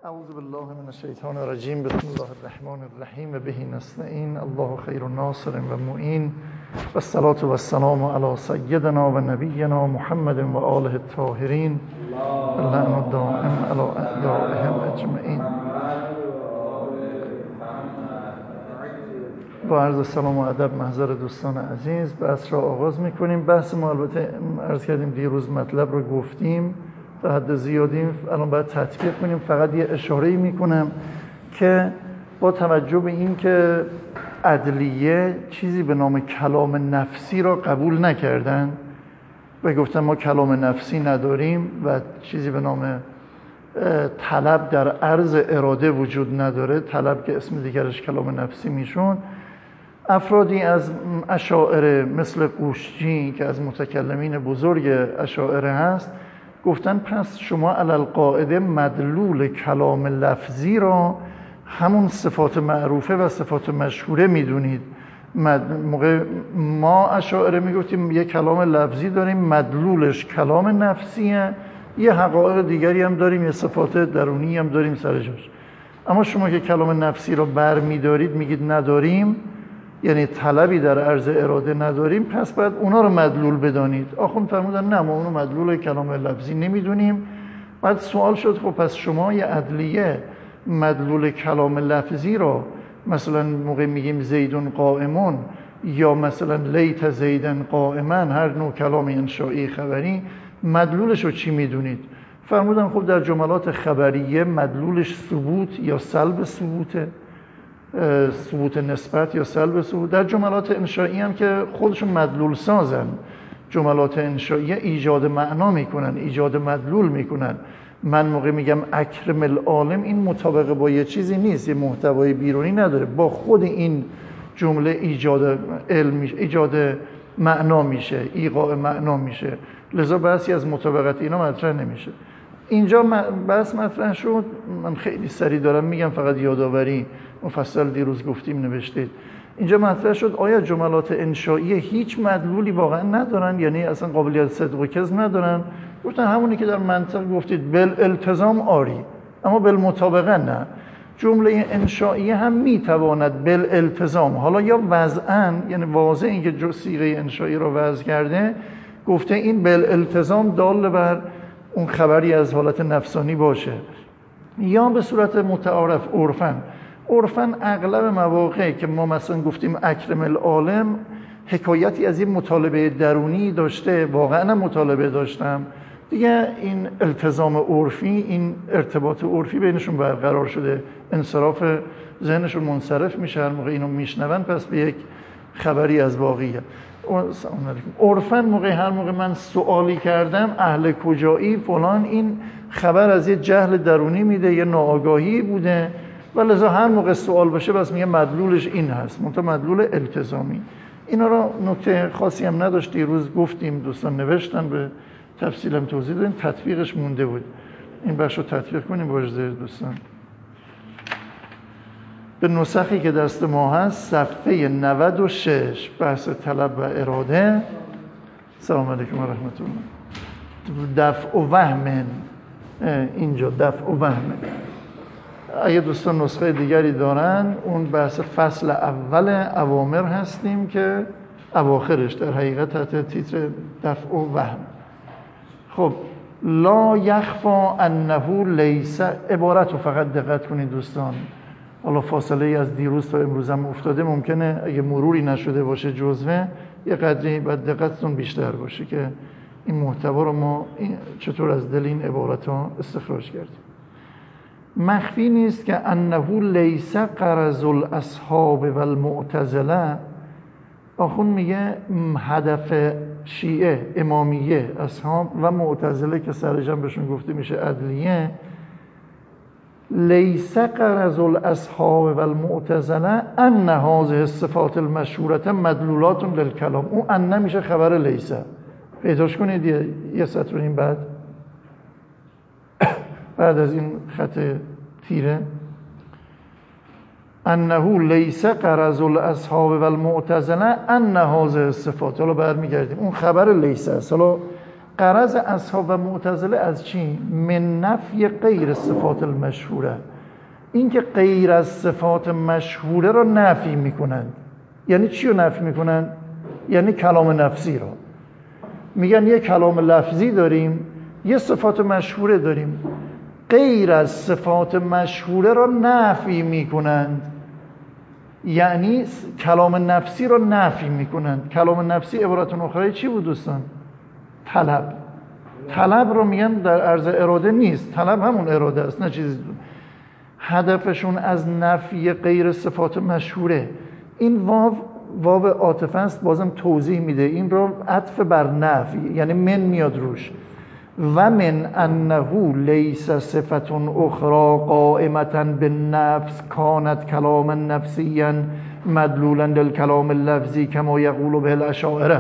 اعوذ بالله من الشیطان الرجیم. بسم الله الرحمن الرحیم. به نستعین. الله خیر ناصر و معین. و الصلاة و السلام علی سیدنا و نبینا محمد و آله الطاهرین اللهم دائم علی اعدائهم اجمعین. با عرض سلام و ادب محضر دوستان عزیز بحث را آغاز میکنیم. بحث ما البته عرض کردیم دیروز مطلب رو گفتیم تا حد زیادی، الان باید تطبیق کنیم. فقط یه اشاره‌ای میکنم که با توجه به این که عدلیه چیزی به نام کلام نفسی را قبول نکردن و گفتن ما کلام نفسی نداریم و چیزی به نام طلب در عرض اراده وجود نداره، طلب که اسم دیگرش کلام نفسی میشون، افرادی از اشاعره مثل قوشجی که از متکلمین بزرگ اشاعره هست گفتن پس شما علی القاعده مدلول کلام لفظی را همون صفات معروفه و صفات مشهوره میدونید. موقع ما اشاعره میگفتیم یه کلام لفظی داریم مدلولش کلام نفسیه، یه حقایق دیگری هم داریم، یه صفات درونی هم داریم سر جاش. اما شما که کلام نفسی را بر میدارید میگید نداریم، یعنی طلبی در عرض اراده نداریم، پس باید اونا رو مدلول بدانید. آخوند فرمودن نه ما اونو مدلول کلام لفظی نمیدونیم. بعد سوال شد خب پس شما یه عدلیه مدلول کلام لفظی رو مثلا موقع میگیم زیدون قائمون یا مثلا لیت زیدن قائما، هر نوع کلام انشایی خبری، مدلولش رو چی میدونید؟ فرمودن خب در جملات خبریه مدلولش ثبوت یا سلب ثبوته، ثبوت نسبت یا سلب ثبوت. در جملات انشایی هم که خودشون مدلول سازن، جملات انشایی ایجاد معنا میکنن، ایجاد مدلول میکنن. من موقع میگم اکرم العالم، این مطابق با یه چیزی نیست، یه محتوای بیرونی نداره، با خود این جمله ایجاد علم میشه، ایجاد معنا میشه، ایقاع معنا میشه. لذا بحثی از مطابقت اینا مطرح نمیشه. اینجا بحث مطرح شد. من خیلی سریع دارم میگم، فقط یادآوری، مفصل دیروز گفتیم نوشتید. اینجا مطرح شد آیا جملات انشایی هیچ مدلولی واقعا ندارن، یعنی اصلا قابلیت صدق و کذب ندارن؟ گفتن همونی که در منطق گفتید بالالتزام آری، اما بالمطابقه نه. جمله انشایی هم میتواند بالالتزام، حالا یا وضعاً، یعنی واضح این که صیغه انشایی رو وضع کرده، گفته این بالالتزام دال بر اون خبری از حالت نفسانی باشه، یا به صورت متعارف عرفاً اغلب مواقع که ما مثلا گفتیم اکرم العالم، حکایتی از این مطالبه درونی داشته، واقعاً مطالبه داشتم دیگه، این التزام عرفی، این ارتباط عرفی بینشون برقرار شده، انصراف ذهنشون منصرف میشه هر موقع اینو میشنون، پس به یک خبری از واقعیت. عرفاً هر موقع من سوالی کردم اهل کجایی فلان، این خبر از یه جهل درونی میده، یه ناآگاهی بوده، و لذا هر موقع سوال بشه بس میگه مدلولش این هست، منتها مدلول التزامی. اینا رو نکته خاصی هم نداشت، دیروز گفتیم، دوستان نوشتن به تفصیلم توضیح دادیم، تطبیقش مونده بود. این بخش رو تطبیق کنیم با اجازه دوستان. به نسخی که دست ما هست صفحه 96 بحث طلب و اراده. سلام علیکم و رحمت الله. دفع و وهم، اینجا دفع و وهم. اگه دوستان نسخه دیگری دارن، اون بحث فصل اول اوامر هستیم که اواخرش در حقیقت تحت تیتر دفع و وهم. خب لا یخفا انه لیس، عبارت رو فقط دقت کنید دوستان. حالا فاصله از دیروز تا امروز هم افتاده، ممکنه اگه مروری نشده باشه جزوه، یه قدری باید دقتتون بیشتر باشه که این محتوا رو ما چطور از دل این عبارت ها استخراج کردیم. مخفی نیست که انه لیس غرض الاصحاب و المعتزله، آخون میگه هدف شیعه، امامیه، اصحاب و معتزله که سرجم بهشون گفته میشه عدلیه، لیس غرض الاصحاب و المعتزله ان هذه الصفات المشهوره مدلولات للکلام. اون ان میشه خبر لیس، پیداش کنید یه سطر این بعد از این خط تیره، انه لیس غرض الاصحاب و المعتزله ان هذه الصفات. حالا برمیگردیم اون خبر لیس است. حالا غرض اصحاب و معتزله از چی؟ من نفی غیر صفات المشهوره، این که غیر از صفات مشهوره را نفی میکنند. یعنی چی رو نفی میکنند؟ یعنی کلام نفسی را. میگن یه کلام لفظی داریم، یه صفات مشهوره داریم، غیر از صفات مشهوره را نفی میکنند. یعنی کلام نفسی را نفی میکنند. کلام نفسی عبارت اخرى چی بود دوستان؟ طلب. طلب رو میگن در عرض اراده نیست، طلب همون اراده است، نه چیزی. هدفشون از نفی غیر صفات مشهوره. این واو عاطفه است، بازم توضیح میده این رو عطف بر نفی، یعنی من میاد روش. و من انه لیس صفت اخرى قائمة بالنفس کانت کلاما نفسیا مدلولا للکلام اللفظی کما یقول به الاشاعره.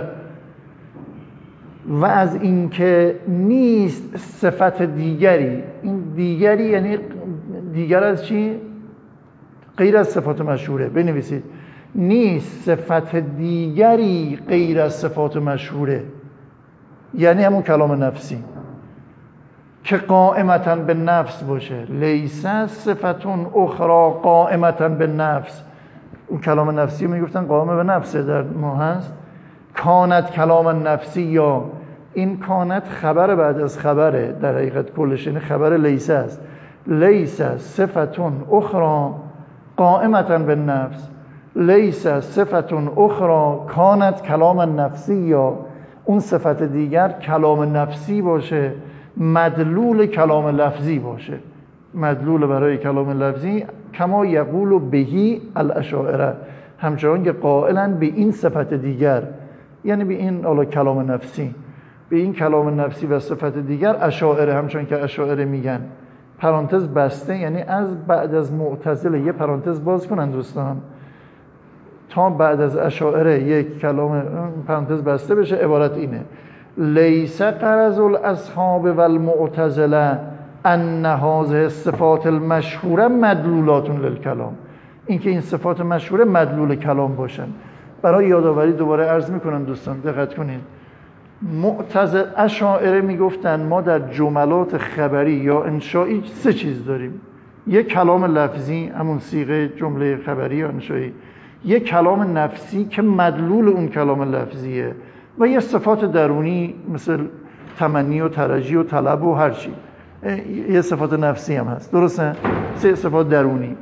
و از اینکه نیست صفت دیگری، این دیگری یعنی دیگر از چی؟ غیر از صفات مشهوره. بنویسید نیست صفت دیگری غیر از صفات مشهوره، یعنی همون کلام نفسی که قائمتاً به نفس باشه. لیس صفت اخرى قائمتاً به نفس، اون کلام نفسی میگفتن قائم به نفسه، در ما هست. کانت کلام نفسی، یا این کانت خبر بعد از خبره، در حقیقت کلش یعنی خبر لیس است. لیس صفت اخرى قائمتاً به نفس، لیس صفت اخرى کانت کلام نفسی، یا اون صفت دیگر کلام نفسی باشه مدلول کلام لفظی باشه، مدلول برای کلام لفظی. کما یقول بهی الاشاعره، همچنان که قائلن به این صفت دیگر، یعنی به این کلام نفسی، به این کلام نفسی و صفت دیگر اشاعره، همچنان که اشاعره میگن. پرانتز بسته، یعنی از بعد از معتزله یه پرانتز باز کنن دوستان، تا بعد از اشاعره یک کلام پرانتز بسته بشه. عبارت اینه: لیس غرض الاصحاب والمعتزله ان هذه الصفات المشهوره مدلولات للکلام، اینکه این صفات مشهوره مدلول کلام باشن. برای یادآوری دوباره عرض میکنم دوستان دقت کنید. اشاعره میگفتن ما در جملات خبری یا انشایی سه چیز داریم: یک کلام لفظی، همون صیغه جمله خبری یا انشایی، یک کلام نفسی که مدلول اون کلام لفظیه، و یه صفات درونی مثل تمنی و ترجی و طلب و هر چی. یه صفات نفسی هم هست، درسته؟ سه صفات درونی.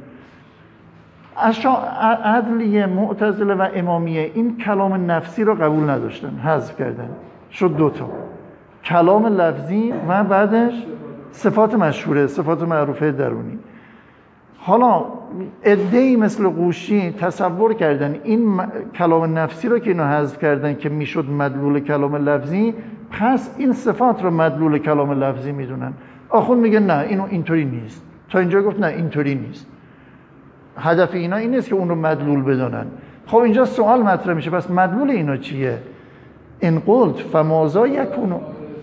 عدلیه، معتزله و امامیه این کلام نفسی رو قبول نداشتن، حذف کردن، شد دوتا: کلام لفظی و بعدش صفات مشهوره، صفات معروفه درونی. حالا عده‌ای مثل قوشی تصور کردن این کلام نفسی رو که اینو حذف کردن که میشد مدلول کلام لفظی، پس این صفات رو مدلول کلام لفظی میدونن. آخوند میگه نه، اینو اینطوری نیست. تا اینجا گفت نه اینطوری نیست، هدف اینا این نیست که اون رو مدلول بدونن. خب اینجا سوال مطرح میشه، پس مدلول اینا چیه؟ ان قلت فماذا یکون،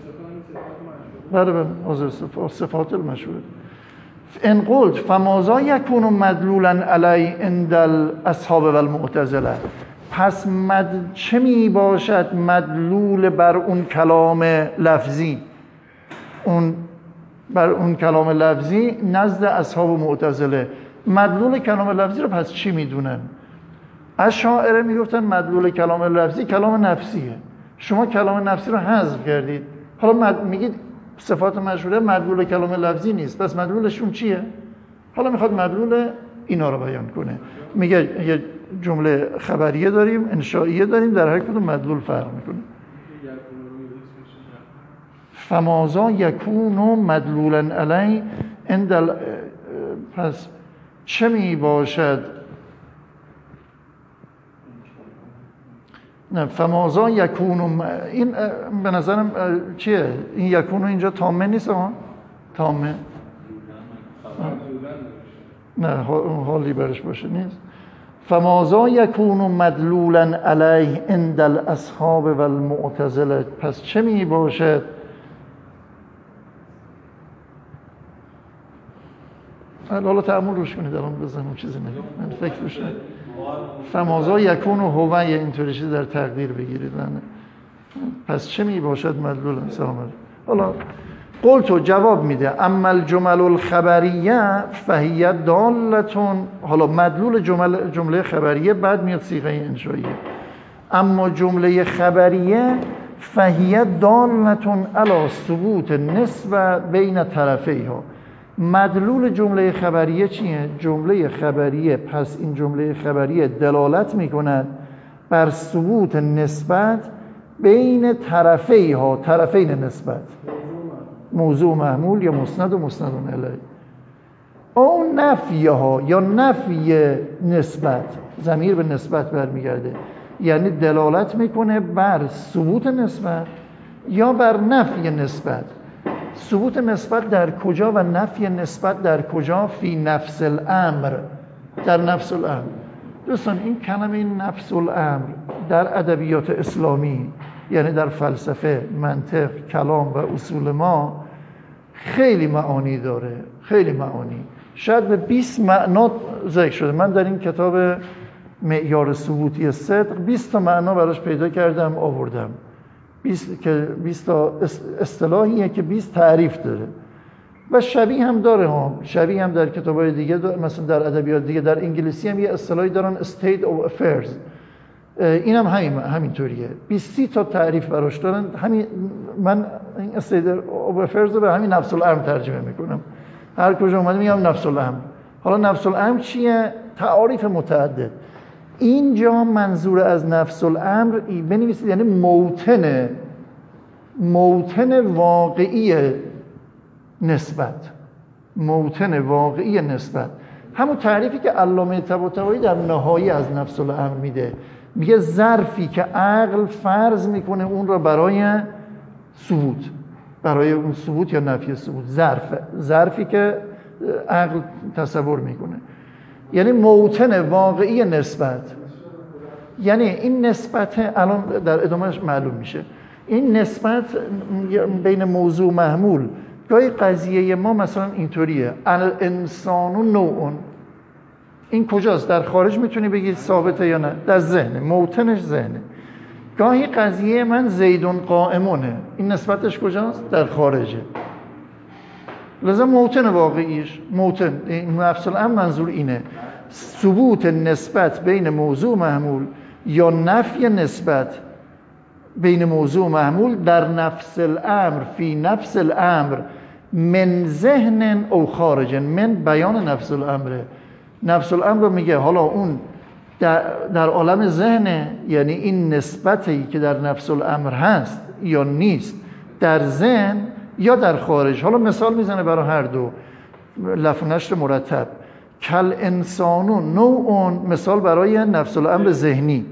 بله صفات المشهوره. ان قلت فماذا یکون مدلولا علی عند الاصحاب والمعتزله، پس چه می باشد مدلول بر اون کلام لفظی، بر اون کلام لفظی نزد اصحاب و معتزله؟ مدلول کلام لفظی رو پس چی میدونن؟ اشاعره میگفتن مدلول کلام لفظی کلام نفسیه، شما کلام نفسی رو حذف کردید، حالا میگید صفات مشهوره مدلول کلام لفظی نیست، پس مدلولشون چیه؟ حالا میخواد مدلول اینا رو بیان کنه. میگه یه جمله خبریه داریم، انشائیه داریم، در هر کدوم مدلول فرق میکنه. فماذا یکون مدلولا علی عند پس چه می باشد؟ نه، فماذا یکون، این به نظرم چیه؟ این یکون اینجا تامه نیست ها؟ تامه نه، حالی برش باشه نیست. فماذا یکون مدلولا علیه عند الاصحاب والمعتزله، پس چه می باشد؟ حالا تأمل روش کنید، الان بزنم چیزی نگید، من فکر روش نگید. فماذا یکون هو، اینطوری چیز در تقدیر بگیرید. پس چه می باشد مدلول سلام؟ حالا قلتو جواب میده اما الجمل الخبریه فهیه دالتون. حالا مدلول جمله خبریه بعد میاد صیغه انشائیه. اما جمله خبریه فهیه دالتون علی ثبوت نسبه بین طرفیها. مدلول جمله خبریه چیه؟ جمله خبریه، پس این جمله خبریه دلالت میکند بر ثبوت نسبت بین طرفیها، طرفین نسبت، موضوع محمول یا مسند و مسند الیه. او نفیها یا نفی نسبت، ضمیر به نسبت برمیگرده، یعنی دلالت میکنه بر ثبوت نسبت یا بر نفی نسبت. ثبوت نسبت در کجا و نفی نسبت در کجا؟ فی نفس الامر، در نفس الامر. دوستان این کلمه نفس الامر در ادبیات اسلامی، یعنی در فلسفه، منطق، کلام و اصول ما خیلی معانی داره، خیلی معانی، شاید به 20 معنا ذکر شده. من در این کتاب معیار ثبوتی صدق 20 تا معنا براش پیدا کردم آوردم. 20 تا اصطلاحیه که 20 تعریف داره و شبیه هم داره ها، شبیه هم در کتاب‌های دیگه مثلا در ادبیات دیگه، در انگلیسی هم یه اصطلاحی دارن state of affairs، این هم همینطوریه. 20 تا تعریف براش دارن. همین من این state of affairs رو به همین نفس الامر ترجمه میکنم، هر کجا اومده میگم نفس الامر. حالا نفس الامر چیه؟ تعاریف متعدد. اینجا منظور از نفس الامر بنویسید یعنی موطن واقعی نسبت، موطن واقعی نسبت. همون تعریفی که علامه طباطبایی در نهایی از نفس الامر میده، میگه ظرفی که عقل فرض میکنه اون را برای ثبوت، برای اون ثبوت یا نفی ثبوت، ظرفی که عقل تصور میکنه، یعنی موطن واقعی نسبت. یعنی این نسبت الان در ادامهش معلوم میشه، این نسبت بین موضوع محمول. گاهی قضیه ما مثلا اینطوریه، الانسان نوعون، این کجاست؟ در خارج میتونی بگید ثابته یا نه؟ در ذهن، موطنش ذهنه. گاهی قضیه من زیدون قائمونه، این نسبتش کجاست؟ در خارجه. لذا موطن واقعیش، موطن نفس الامر منظور اینه، ثبوت نسبت بین موضوع محمول یا نفی نسبت بین موضوع محمول در نفس الامر، فی نفس الامر، من ذهن او خارج. من بیان نفس الامره. نفس الامر رو میگه حالا اون در عالم ذهنه، یعنی این نسبتی که در نفس الامر هست یا نیست، در ذهن یا در خارج. حالا مثال میزنه برای هر دو، لفظ نشر مرتب. کل انسانون نوعون، مثال برای نفس الامر ذهنی،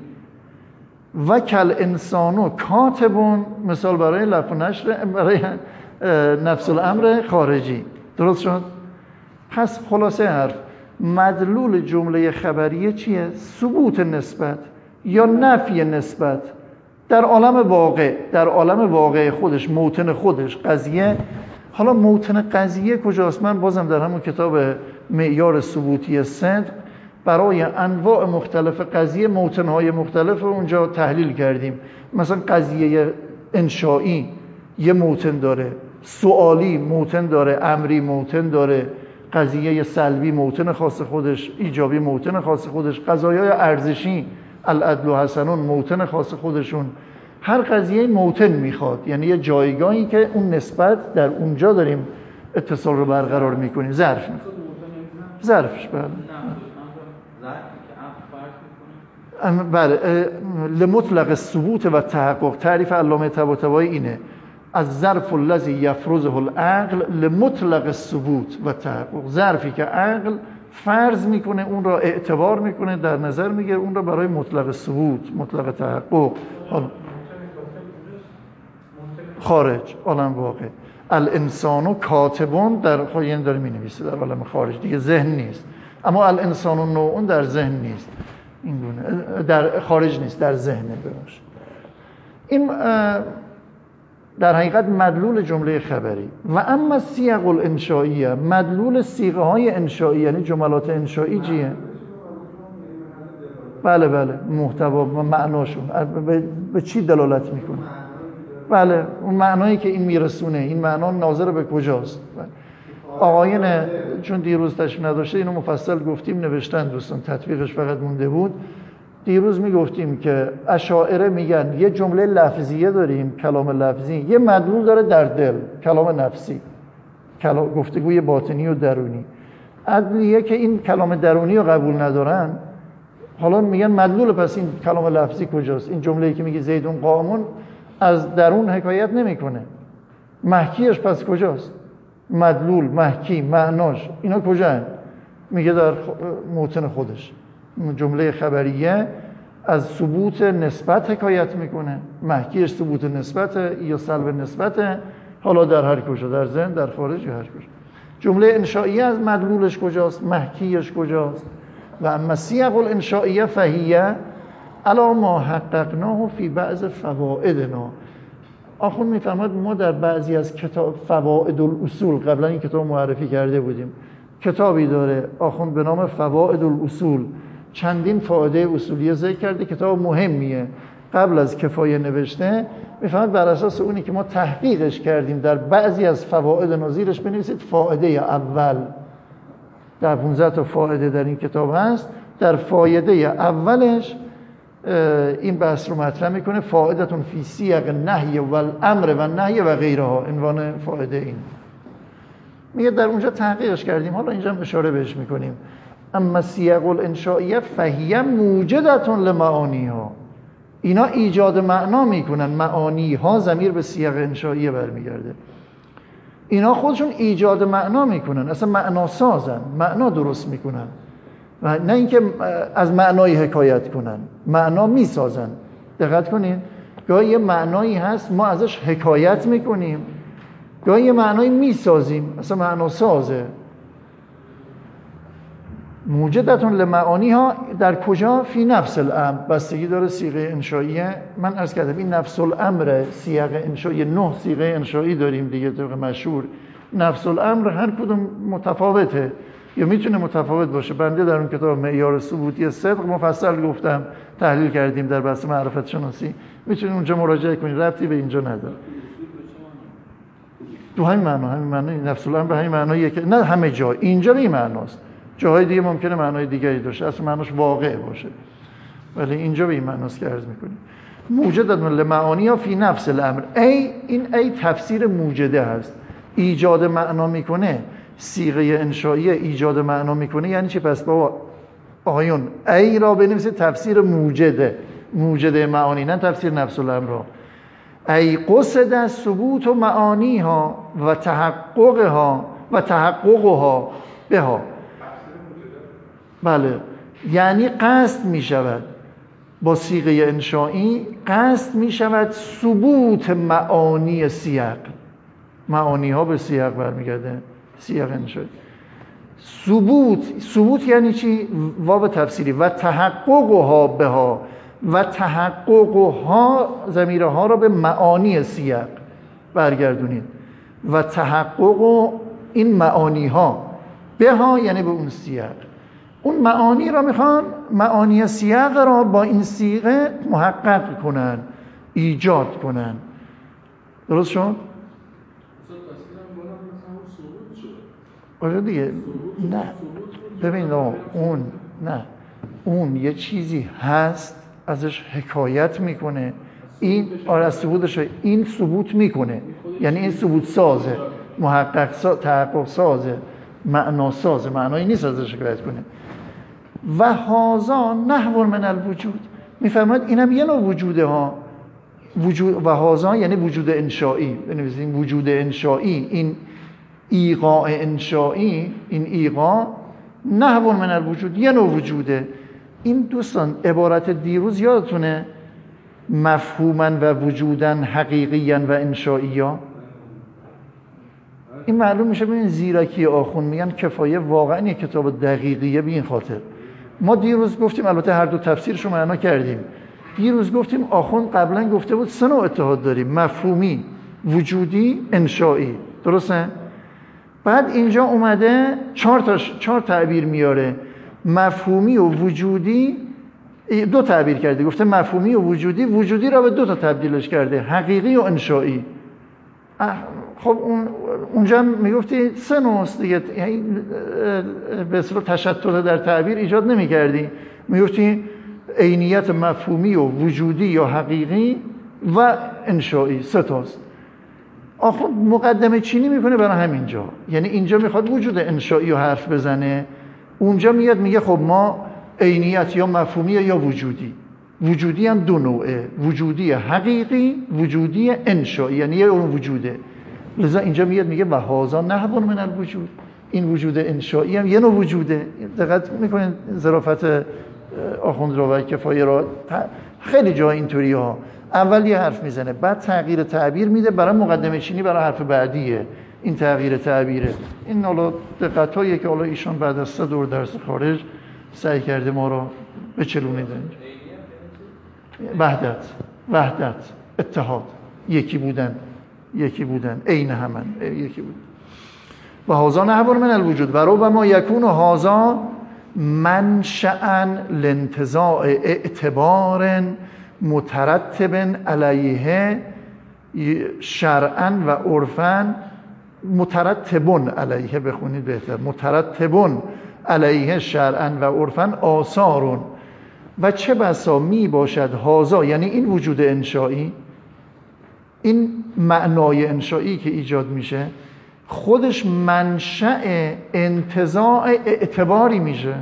و کل انسانو کاتبون، مثال برای لفظ نشر برای نفس الامر خارجی. درست شد؟ پس خلاصه حرف، مدلول جمله خبریه چیه؟ ثبوت نسبت یا نفی نسبت در عالم واقع، در عالم واقع خودش، موطن خودش، قضیه. حالا موطن قضیه کجاست؟ من بازم در همون کتاب معیار ثبوتی صدق برای انواع مختلف قضیه موطن‌های مختلف رو اونجا تحلیل کردیم. مثلا قضیه انشائی یه موطن داره، سوالی موطن داره، امری موطن داره، قضیه سلبی موطن خاص خودش، ایجابی موطن خاص خودش، قضایای ارزشی العدل و حسنون موطن خاص خودشون. هر قضیه موطن میخواد، یعنی یه جایگاهی که اون نسبت در اونجا داریم اتصال رو برقرار میکنیم. ظرفش بله. بله، لمطلق الثبوت و تحقق. تعریف علامه طباطبایی اینه، از ظرف الذی یفرضه العقل لمطلق الثبوت و تحقق. ظرفی که عقل فرض میکنه، اون را اعتبار میکنه، در نظر میگیره، اون را برای مطلق ثبوت، مطلق تحقق، خارج، عالم واقع. الانسانو کاتبون، در خواهی داره مینویسه در عالم خارج دیگه، ذهن نیست. اما الانسانو نوعون در ذهن نیست، این گونه در خارج نیست، در ذهنه. بباشه این در حقیقت مدلول جمله خبری. و اما سیاق الانشائیه، مدلول صیغه های انشائی یعنی جملات انشائی چیه؟ بله محتوا و معناشون به چی دلالت میکنه؟ بله اون معنایی که این میرسونه، این معنا ناظر به کجاست. آقایون چون دیروز تشریف نداشته اینو مفصل گفتیم، نوشتن دوستان، تطبیقش فقط مونده بود. دیروز میگفتیم که اشاعره میگن یه جمله لفظیه داریم، کلام لفظی، یه مدلول داره در دل، کلام نفسی، گفتگوی باطنی و درونی. عدلیه که این کلام درونی رو قبول ندارن، حالا میگن مدلول، پس این کلام لفظی کجاست؟ این جمله‌ای که میگه زیدون قائمون از درون حکایت نمیکنه، محکیش پس کجاست؟ مدلول، محکی، معناش اینا کجاست؟ میگه در موطن خودش. جمله خبریه از ثبوت نسبت حکایت میکنه، محکیش ثبوت نسبت یا سلب نسبت، حالا در هر کجا، در ذهن، در خارج، یا هر کجا. جمله انشائیه از مدلولش کجاست؟ محکیش کجاست؟ و اما سیاق الانشائیه فهیه علی ما حققناه فی بعض فوائدنا. آخوند میفرماد ما در بعضی از کتاب فوائد الاصول، قبلا این کتاب معرفی کرده بودیم، کتابی داره آخوند به نام فوائد الاصول، چندین فایده اصولی ذکر کرده، کتاب مهمیه، قبل از کفایه نوشته. میفرماد بر اساس اونی که ما تحقیقش کردیم در بعضی از فواید نظیرش بنویسید فایده اول. در 15 تا فایده در این کتاب هست، در فایده اولش این بحث رو مطرح میکنه، فائدتون فی سیاق نهی و الامر و نهی و غیرها، عنوان فایده این. میگه در اونجا تحقیقش کردیم، حالا اینجا اشاره بهش میکنیم. اما سیاق الانشائیه فهیه موجدتون لمعانیها، اینا ایجاد معنا میکنن، معانی ها ضمیر به سیاق انشائیه برمیگرده، اینا خودشون ایجاد معنا میکنن، اصلا معنا سازن، معنا درست میکنن، و نه اینکه از معنای حکایت کنن، معنا میسازن. دقت کنید، گاهی یه معنایی هست ما ازش حکایت میکنیم، گاهی یه معنایی میسازیم، اصلا معنا سازه. موجدتون لمعانی ها در کجا؟ فی نفس الامر، بستگی داره صیغه انشائیه. من عرض کردم این نفس الامر سیاق انشائیه، 9 صیغه انشایی داریم دیگه طبق مشهور. نفس الامر هر کدوم متفاوته یا میتونه متفاوت باشه. بنده در اون کتاب معیار ثبوتی صدق مفصل گفتم، تحلیل کردیم در بحث معرفت شناسی، میتونید اونجا مراجعه کنید، ربطی به اینجا نداره. تو همین معنی نفس الامر به همین معنیه که نه همه جا اینجا به این معناست، جاهای دیگه ممکنه معنای دیگری داشته، اصلا معناش واقع باشه، ولی اینجا به این معناست که عرض میکنیم. موجدت لمعانی ها فی نفس الامر، این ای تفسیر موجده هست، ایجاد معنا میکنه. صیغه انشائیه ایجاد معنا میکنه یعنی چی؟ پس بابا آقایون ای را بنویسید تفسیر موجده معانی، نه تفسیر نفس الامر را. ای قصد ثبوت و معانی ها و تحققها بها. بله، یعنی قصد می شود با صیغه انشائی، قصد می شود ثبوت معانی سیاق. معانی ها به سیاق برمیگرده، سیاق انشائی. ثبوت یعنی چی؟ واو تفسیری. و تحققها بها، و تحققها ضمیرها را به معانی سیاق برگردونید. و تحقق این معانی ها بها یعنی به اون سیاق. اون معانی را میخوان، معانی سیاق را با این صیغه محقق کنن، ایجاد کنن. درست شد؟ آره دیگه. نه ببین اون یه چیزی هست ازش حکایت میکنه، این از ثبوتش این ثبوت میکنه، یعنی این ثبوت سازه، تحقق سازه، معنا سازه، معنایی نیست ازش حکایت کنه. و هازا نحو من الوجود، میفرماید اینم یه نوع وجوده ها. وجود و هازا یعنی وجود انشائی، بنویسیم وجود انشائی، این ایقاع انشائی، این ایقاع نحو من الوجود یه نوع وجوده. این دوستان عبارت دیروز یادتونه؟ مفهوما و وجودا حقیقیا و انشائیا. این معلوم میشه ببین زیرکی آخوند میگن کفایه واقعا یک کتاب دقیقیه. به این خاطر ما دیروز گفتیم، البته هر دو تفسیرش رو معنا کردیم، دیروز گفتیم آخوند قبلا گفته بود 3 نوع اتحاد داریم، مفهومی، وجودی، انشائی. درسته؟ بعد اینجا اومده 4 تعبیر میاره، مفهومی و وجودی، دو تعبیر کرده، گفته مفهومی و وجودی. وجودی را به دو تا تبدیلش کرده، حقیقی و انشایی. خب اونجا میگفتی سه نوع است دیگه، یعنی به اصطلاح تشتت در تعبیر ایجاد نمی‌کردی، میگفتی عینیت مفهومی و وجودی یا حقیقی و انشایی، سه تاست. آخه مقدمه چینی میکنه برای همینجا، یعنی اینجا میخواد وجود انشایی رو حرف بزنه، اونجا میاد میگه خب ما عینیت یا مفهومی یا وجودی. وجودی هم دو نوعه، وجودی حقیقی، وجودی انشایی، یعنی یه اون وجوده. لذا اینجا میاد میگه و هذا نحو من الوجود، این وجود انشایی هم یه نوع وجوده. دقت میکنین ظرافت آخوند رو کفایه را خیلی جا اینطوری ها، اول یه حرف میزنه بعد تغییر تعبیر میده برای مقدمه چینی برای حرف بعدیه. این تغییر تعبیره، این حالا دقتاییه که حالا ایشان بعد از 3 دور درس خارج سعی کرده ما رو بچلونیده. وحدت، اتحاد، یکی بودن، عین همن، یکی بودن. و هذا نحو من الوجود و ربما یکون هذا منشأ لانتزاع اعتبار مترتب علیه شرعا و عرفا. مترتبون علیه بخونید بهتر، مترتبون علیه شرعا و عرفا آثارون. و چه بسا می باشد هذا، یعنی این وجود انشایی، این معنای انشایی که ایجاد میشه خودش منشأ انتزاع اعتباری میشه.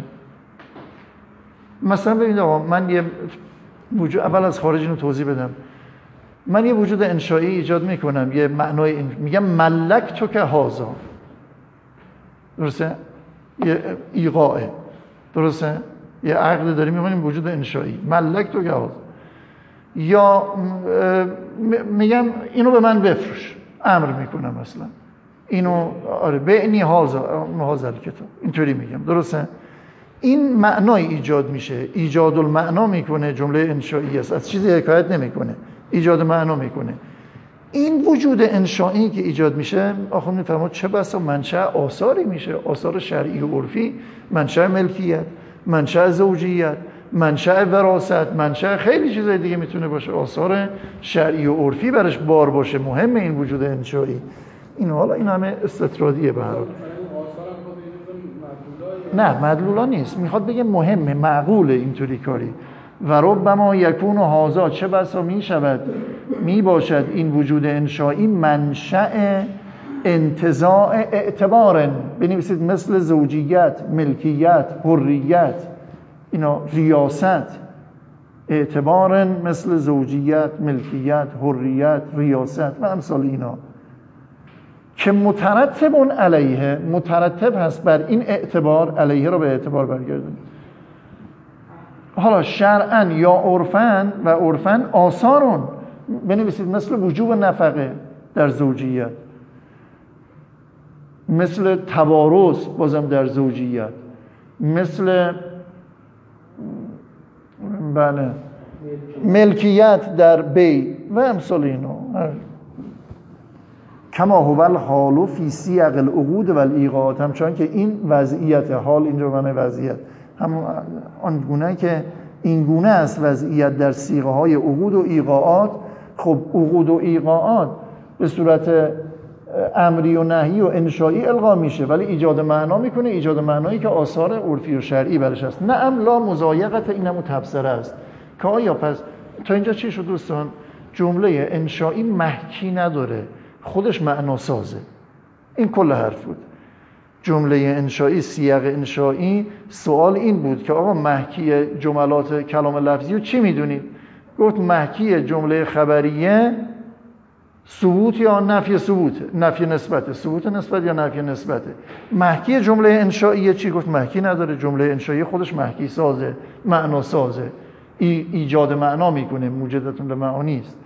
مثلا ببینید آقا، من یه وجود، اول از خارج اینو توضیح بدم، من یه وجود انشایی ایجاد میکنم، یه معنای میگم ملک تو که هازا، درسته؟ یه ایقاعه، درسته؟ یه عقد داریم میکنیم وجود انشایی، ملک تو که هازا. یا میگم اینو به من بفروش، امر میکنم مثلا اینو، آره بعنی هازا کتاب، اینطوری میگم، درسته؟ این معنای ایجاد میشه، ایجاد المعنا میکنه، جمله انشایی است، از چیزی حکایت نمیکنه، ایجاد معنا میکنه. این وجود انشایی که ایجاد میشه آخه میفهمید چه بسا منشأ آثاری میشه، آثار شرعی و عرفی، منشأ ملکیت، منشأ زوجیت، منشأ وراثت، منشأ خیلی چیزای دیگه میتونه باشه، آثار شرعی و عرفی برش بار باشه. مهمه این وجود انشایی. این حالا این همه استطرادیه به هر حال. نه مدلولا نیست، میخواد بگه مهمه، معقوله اینطوری کاری. و ربما یکون هذا، چه بسا میشود، میباشد این وجود انشایی منشأ انتزاع اعتبار. بنویسید مثل زوجیت، ملکیت، حریت، اینا، ریاست. اعتبار مثل زوجیت، ملکیت، حریت، ریاست و امثال اینا که مترتب علیه، مترتب هست بر این اعتبار، علیه رو به اعتبار برگردونید. حالا شرعا یا عرفا، و عرفا آثارون، بنویسید مثل وجوب نفقه در زوجیت، مثل توارث بازم در زوجیت، مثل بله ملکیت در بی و امثال اینا. کما هو الحال فی سیاق العقود و الایقاعات، همچنان که این وضعیت، حال اینجا معنی وضعیت، همون آن گونه که این گونه است وضعیت در صیغه های عقود و ایقاعات. خب عقود و ایقاعات به صورت امری و نهی و انشایی القا میشه، ولی ایجاد معنا میکنه، ایجاد معنایی که آثار عرفی و شرعی برش هست. نعم لا مضایقت، اینم تفسیر است که آیا پس تا اینجا چی شد دوستان؟ جمله انشایی محکی نداره، خودش معنا سازه. این کل حرف بود. جمله انشایی، سیاق انشایی، سوال این بود که آقا محکی جملات کلام لفظی رو چی میدونید؟ گفت محکی جمله خبریه ثبوت یا نفی ثبوت، نفی نسبته، ثبوت نسبت یا نفی نسبته. محکی جمله انشایی چی؟ گفت محکی نداره، جمله انشایی خودش محکی سازه، معنا سازه، ایجاد معنا میکنه، موجدتون به معانی است.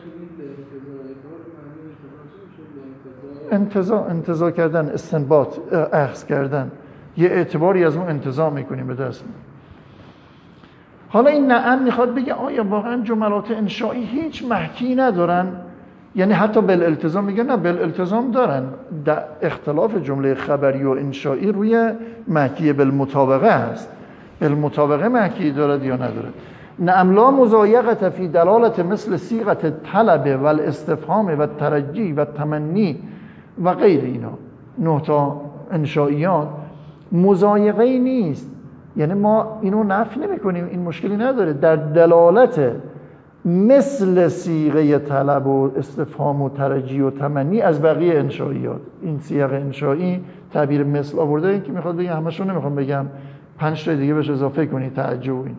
انتزاع کردن، استنباط، اخذ کردن، یه اعتباری از اون انتزاع میکنیم به دست. حالا این نعم میخواد بگه آیا واقعا جملات انشایی هیچ محکی ندارن؟ یعنی حتی بالالتزام میگه نه، بالالتزام دارن. اختلاف جمله خبری و انشایی روی محکی بالمطابقه هست. المطابقه محکی دارد یا ندارد. نعم لا مضایقه فی دلالت مثل صیغه طلب و الاستفهام و ترجی و تمنی و غیر اینا 9 تا انشائیات مضایقه ای نیست، یعنی ما اینو نفی نمی کنیم، این مشکلی نداره در دلالت مثل صیغه طلب و استفهام و ترجی و تمنی از بقیه انشائیات. این صیغه انشایی تعبیر مثل آورده، این که میخواد بگم همشون نمیخوام بگم 5 تا دیگه بهش اضافه کنی تعجب. این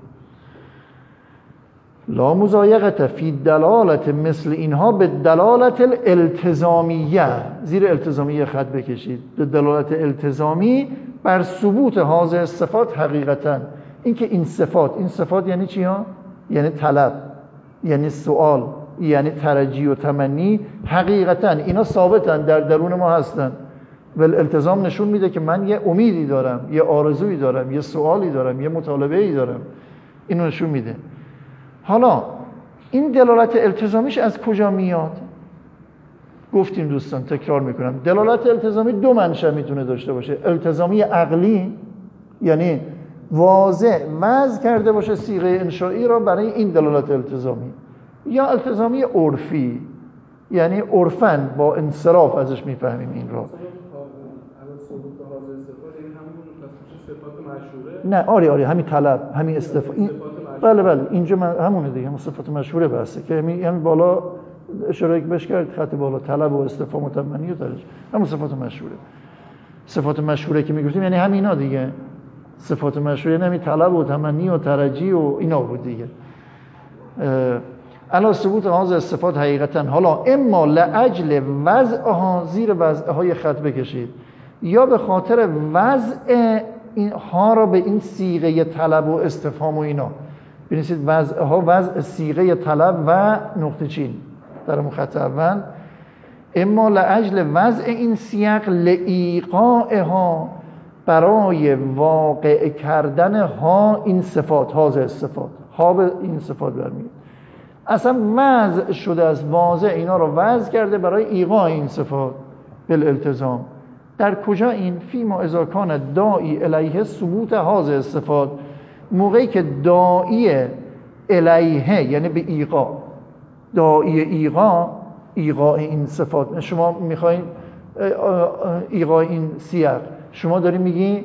لا مضایقه فی دلالت مثل اینها به دلالت الالتزامیه، زیر التزامیه خط بکشید، به دلالت التزامی بر ثبوت هذه الصفات حقیقتا. این که این صفات یعنی چی ها؟ یعنی طلب، یعنی سوال، یعنی ترجی و تمنی، حقیقتا اینا ثابتن در درون ما هستن. و الالتزام نشون میده که من یه امیدی دارم، یه آرزویی دارم، یه سوالی دارم، یه مطالبه‌ای دارم، اینو نشون میده. حالا این دلالت التزامیش از کجا میاد؟ گفتیم دوستان، تکرار میکنم، دلالت التزامی 2 منشأ میتونه داشته باشه. التزامی عقلی، یعنی واضح وضع کرده باشه صیغه انشایی را برای این دلالت التزامی، یا التزامی عرفی، یعنی عرفاً با انصراف ازش میفهمیم این را. نه آره همین طلب، همین استفاده، بله اینجا همونه دیگه، همون صفات مشهوره بحثه که همین بالا اشاره بهش کرد، خط بالا طلب و استفهام و تمنی و ترجیح، همون صفات مشهوره. صفات مشهوره که میگفتیم یعنی همینا دیگه، صفات مشهوره یعنی همین طلب و تمنی و ترجی و اینا بود دیگه. علا ثبوت هذه الصفات حقیقتا، حالا اما لاجل وضعها، زیر وضعهای خط بکشید، یا به خاطر وضع این ها را به این صیغه طلب و استفهام و اینا بنویسید. وضعها وضع صیغه طلب و نقطه چین در خط اول. اما لاجل وضع این سیاق لایقاعها، برای واقع کردن ها این صفات، هذه الصفات، ها به این صفات برمیاد. اصلا وضع شده از واضع اینا رو وضع کرده برای ایقاع این صفات بالالتزام. در کجا؟ این فیما اذا کان داعی الیه ثبوت هذه الصفات، موقعی که داعی الیه یعنی به ایقاع، داعی ایقاع این صفات، شما میخواین ایقاع این سیاق، شما داری میگی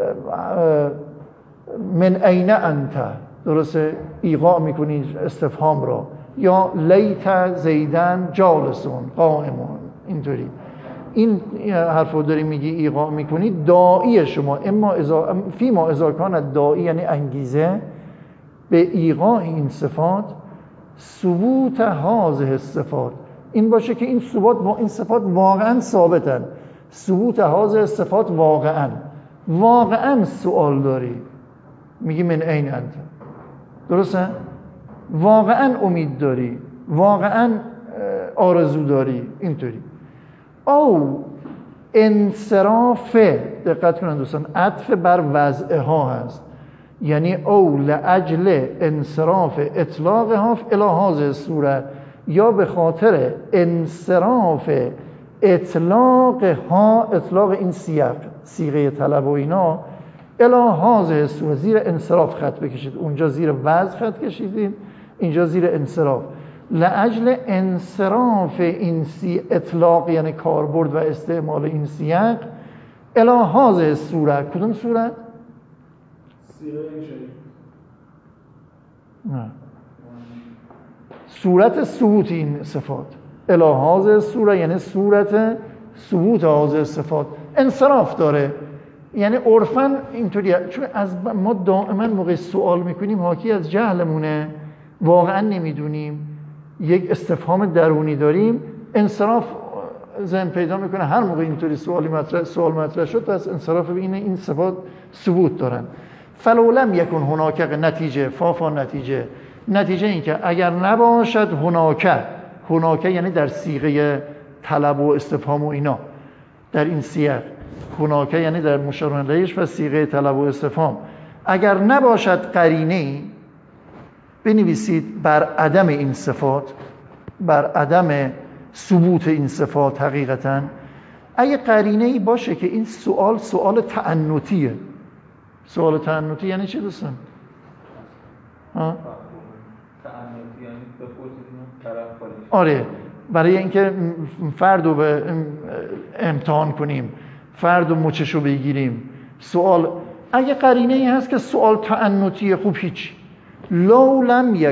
من این انت، درسته؟ ایقاع میکنی استفهام را، یا لیت زیدن جالسون قائمون، اینطوری این حرف رو داری میگی ایقاع میکنی داعی شما. اما فیما اذا کان داعی یعنی انگیزه به ایقاع این صفات، ثبوت هذه الصفات، این باشه که این صفات واقعا ثابتن. ثبوت هذه الصفات واقعا سوال داری، میگی من این انت، درسته؟ واقعا امید داری، واقعا آرزو داری، اینطوری. او انصراف، دقت کنن دوستان، عطف بر وضعها هست، یعنی او لاجل انصراف اطلاقها الی هذه الصوره، یا به خاطر انصراف اطلاقها، اطلاق این سیاق، صیغه طلب و اینا، الی هذه الصوره، زیر انصراف خط بکشید، اونجا زیر وضع خط کشیدین، اینجا زیر انصراف، لاجل انصراف این اطلاق یعنی کاربرد و استعمال این سیاق، الی هذه الصوره. کدوم صورت؟ صیغه انشایی. نه، صورت ثبوت این صفات، الی هذه الصوره یعنی صورت ثبوت هذه الصفات. انصراف داره، یعنی عرفاً اینطوریه، چون از ما دائما موقع سوال میکنیم حاکی از جهلمونه، واقعا نمیدونیم، یک استفهام درونی داریم، انصراف ذهن پیدا میکنه. هر موقع اینطوری سوال مطرح شد، پس انصراف به این صفات ثبوت دارن. فلو لم یکن هناک نتیجه، فافا نتیجه این که اگر نباشد هناک یعنی در صیغه طلب و استفهام و اینا، در این سیاق هناک یعنی در مشار الیهش و صیغه طلب و استفهام، اگر نباشد قرینه‌ای، بنویسید بر عدم این صفات، بر عدم ثبوت این صفات. حقیقتا اگه قرینه‌ای باشه که این سوال تعنتیه، سوال تعنتی یعنی چی دوستان؟ ها؟ تعنتی یعنی بپرسید طرف خودش. آره، برای اینکه فرد رو به امتحان کنیم، فرد رو مچشو بگیریم. سوال اگه قرینه ای هست که سوال تعنتی، خوب هیچ. لو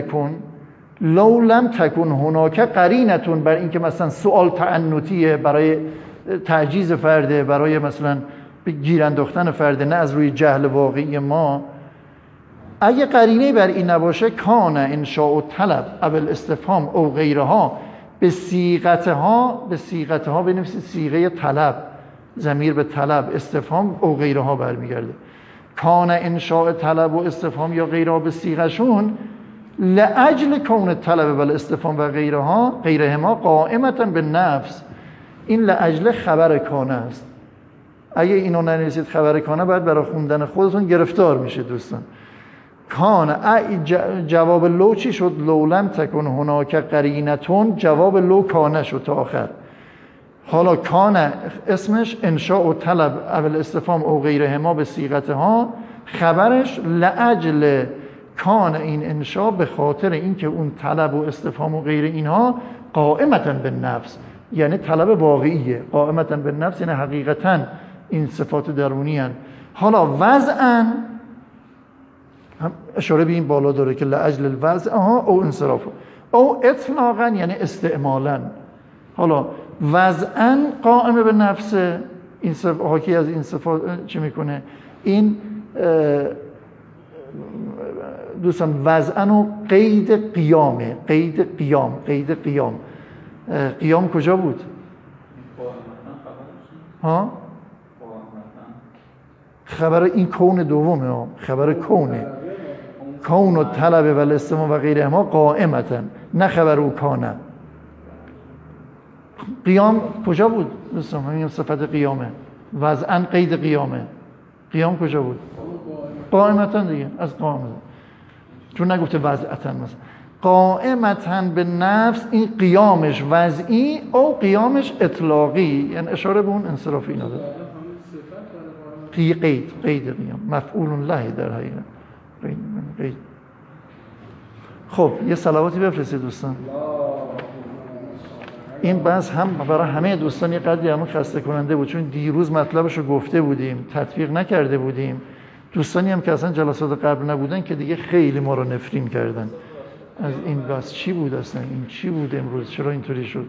لم تکن هناک قرینتون بر اینکه مثلا سوال تعنتیه برای تعجیز فرده، برای مثلا گیر انداختن فرده، نه از روی جهل واقعی ما. اگه قرینه بر این نباشه، کان انشاء و طلب اول استفهام او غیرها به صیغتها بنویسید صیغه طلب، ضمیر به طلب، استفهام او غیرها برمیگرده. کان انشاء طلب و استفهام یا غیرها به صیغشون لاجل کون طلب و استفهام و غیرهما قائمتا به نفس. این لاجل خبر کانه است. اگه اینو ننویسید خبر کانه، باید برای خوندن خودتون گرفتار میشه دوستان. کان جواب لو چی شد؟ لو لم تکن هناک قرینتون، جواب لو کانه شد تا آخر. حالا کان اسمش انشاء و طلب اول استفهام او غیرهما به صیغتها، خبرش لاجل کان این انشاء، به خاطر اینکه اون طلب و استفهام و غیر اینها قائمتا به نفس، یعنی طلب واقعیه. قائمتا به نفس یعنی حقیقتا این صفات درونی هن. حالا وضعا هم اشاره به این بالا داره که لاجل الوضع او انصراف او اطلاقا یعنی استعمالا. حالا وضعا قائم به نفس، این حاکی از این صفات چی میکنه؟ این دوستان وضعا و قید قیامه، قید قیام کجا بود؟ ها؟ خبر این کون دومه، خبر کونه، کون و طلب و الاستماع و غیره ما قائمتا، نه خبر او کانه. قیام کجا بود دوستان؟ همین صفت قیامه، وضعا قید قیام کجا بود؟ قائمتا دیگه، از قائمتا، چون نگفته وضعتا. مثلا قائمتا به نفس، این قیامش وضعی او قیامش اطلاقی، یعنی اشاره به اون انصرافی نداره. قید قیام مفعول له در حقیقت قید. خب یه صلواتی بفرستید دوستان. این بحث هم برای همه دوستان یه قدری همون خسته کننده بود، چون دیروز مطلبش رو گفته بودیم، تطبیق نکرده بودیم. دوستانی هم که اصلا جلسات قبل نبودن که دیگه خیلی ما رو نفرین کردن از این بحث. چی بود اصلا؟ این چی بود امروز؟ چرا اینطوری شد؟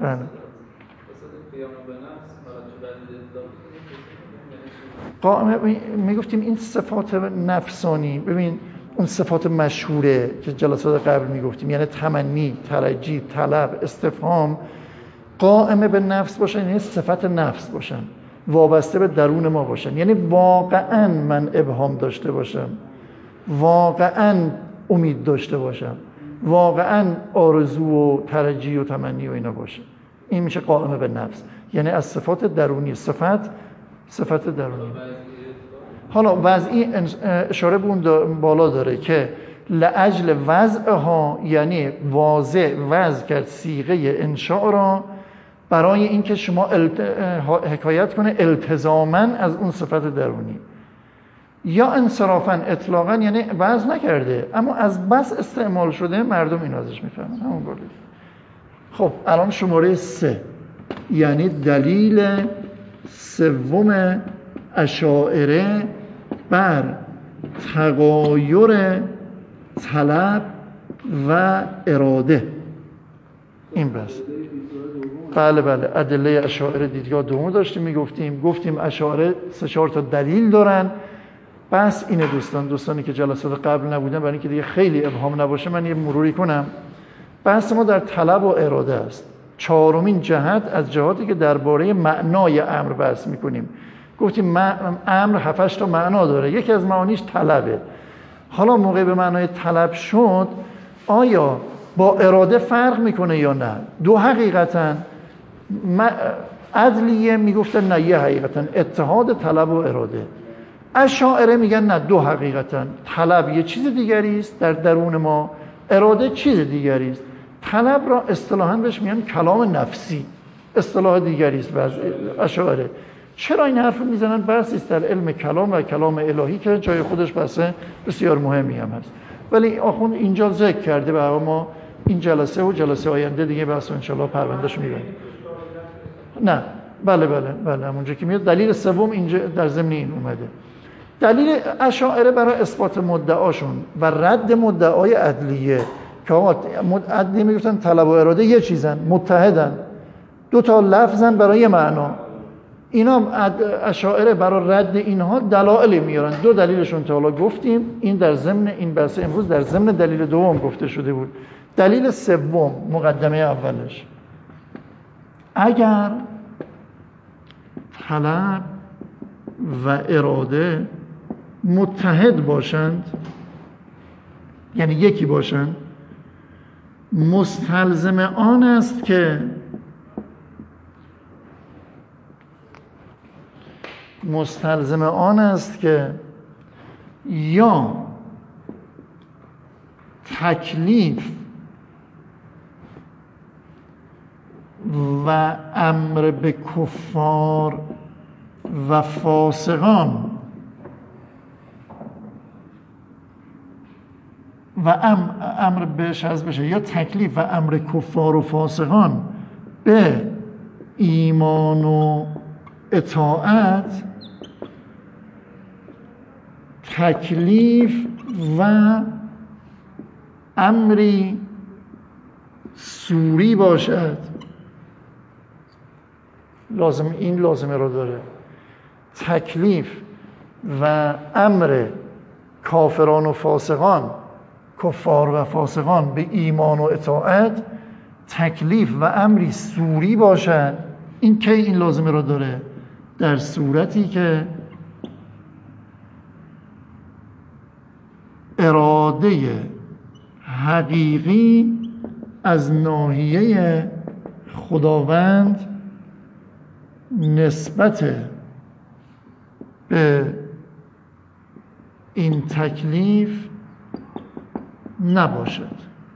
میگفتیم این صفات نفسانی، ببین اون صفات مشهوره که جلسات قبل میگفتیم، یعنی تمنی، ترجی، طلب، استفهام، قائم به نفس باشن، یعنی صفت نفس باشن، وابسته به درون ما باشن، یعنی واقعا من ابهام داشته باشم، واقعا امید داشته باشم، واقعا آرزو و ترجی و تمنی و اینا باشه. این میشه قائم به نفس، یعنی از صفات درونی، صفت درونی. حالا وضعی اشاره به اون بالا داره که لاجل وضعها، یعنی واضع وضع کرد صیغه انشاء را برای اینکه شما حکایت کنه التزاما از اون صفت درونی، یا انصرافا اطلاقا یعنی وضع نکرده اما از بس استعمال شده مردم این ازش میفهمن. همون بالا. خب الان شماره 3 یعنی دلیل سوم اشاعره بر تغایر طلب و اراده. این بس. بله ادله اشاعره دیدگاه دوم داشتیم گفتیم اشاعره 3-4 تا دلیل دارن. بس اینه دوستانی که جلسات قبل نبودن، برای اینکه دیگه خیلی ابهام نباشه من یه مروری کنم. بحث ما در طلب و اراده است. 4مین جهت از جهاتی که درباره معنای امر بحث میکنیم. گفتیم امر 7-8 تا معنا داره، یکی از معانیش طلبه. حالا موقع به معنای طلب شد، آیا با اراده فرق میکنه یا نه؟ دو حقیقتا عدلیه میگفتن نه، یه حقیقتا اتحاد طلب و اراده. اشاعره میگن نه، دو حقیقتا، طلب یه چیز دیگری است در درون ما، اراده چیز دیگری است. طلب را اصطلاحاً بهش میگن کلام نفسی، اصطلاح دیگری است اشاعره. چرا این حرف رو میزنن؟ بحثی است در علم کلام و کلام الهی که جای خودش بحث بسیار مهمی هم هست، ولی آخوند اینجا ذکر کرده و ما این جلسه و جلسه آینده دیگه بحث انشالله پروندهش میبریم. نه بله همونجا که میاد دلیل سوم اینجا در ضمن این اومده. دلیل اشاعره برای اثبات مدعاشون و رد مدعای عدلیه که آقا عدلیه میگفتن طلب و اراده یه چیزن، متحدن، دو تا لفظن برای یه معنا. اینا اشاعره برای رد اینها دلایل میارن. دو دلیلشون تا حالا گفتیم، این در ضمن این بحث امروز در ضمن دلیل دوم گفته شده بود. دلیل سوم، مقدمه اولش، اگر طلب و اراده متحد باشند، یعنی یکی باشند، مستلزم آن است که یا تکلیف و امر به کفار و فاسقان و امر بهش از بشه، یا تکلیف و امر کفار و فاسقان به ایمان و اطاعت، تکلیف و امری سوری باشد. این لازمه رو داره. تکلیف و امر کافران و فاسقان، کفار و فاسقان به ایمان و اطاعت، تکلیف و امری سوری باشد. این کی این لازمه رو داره؟ در صورتی که اراده حقیقی از ناحیه خداوند نسبت به این تکلیف نباشد.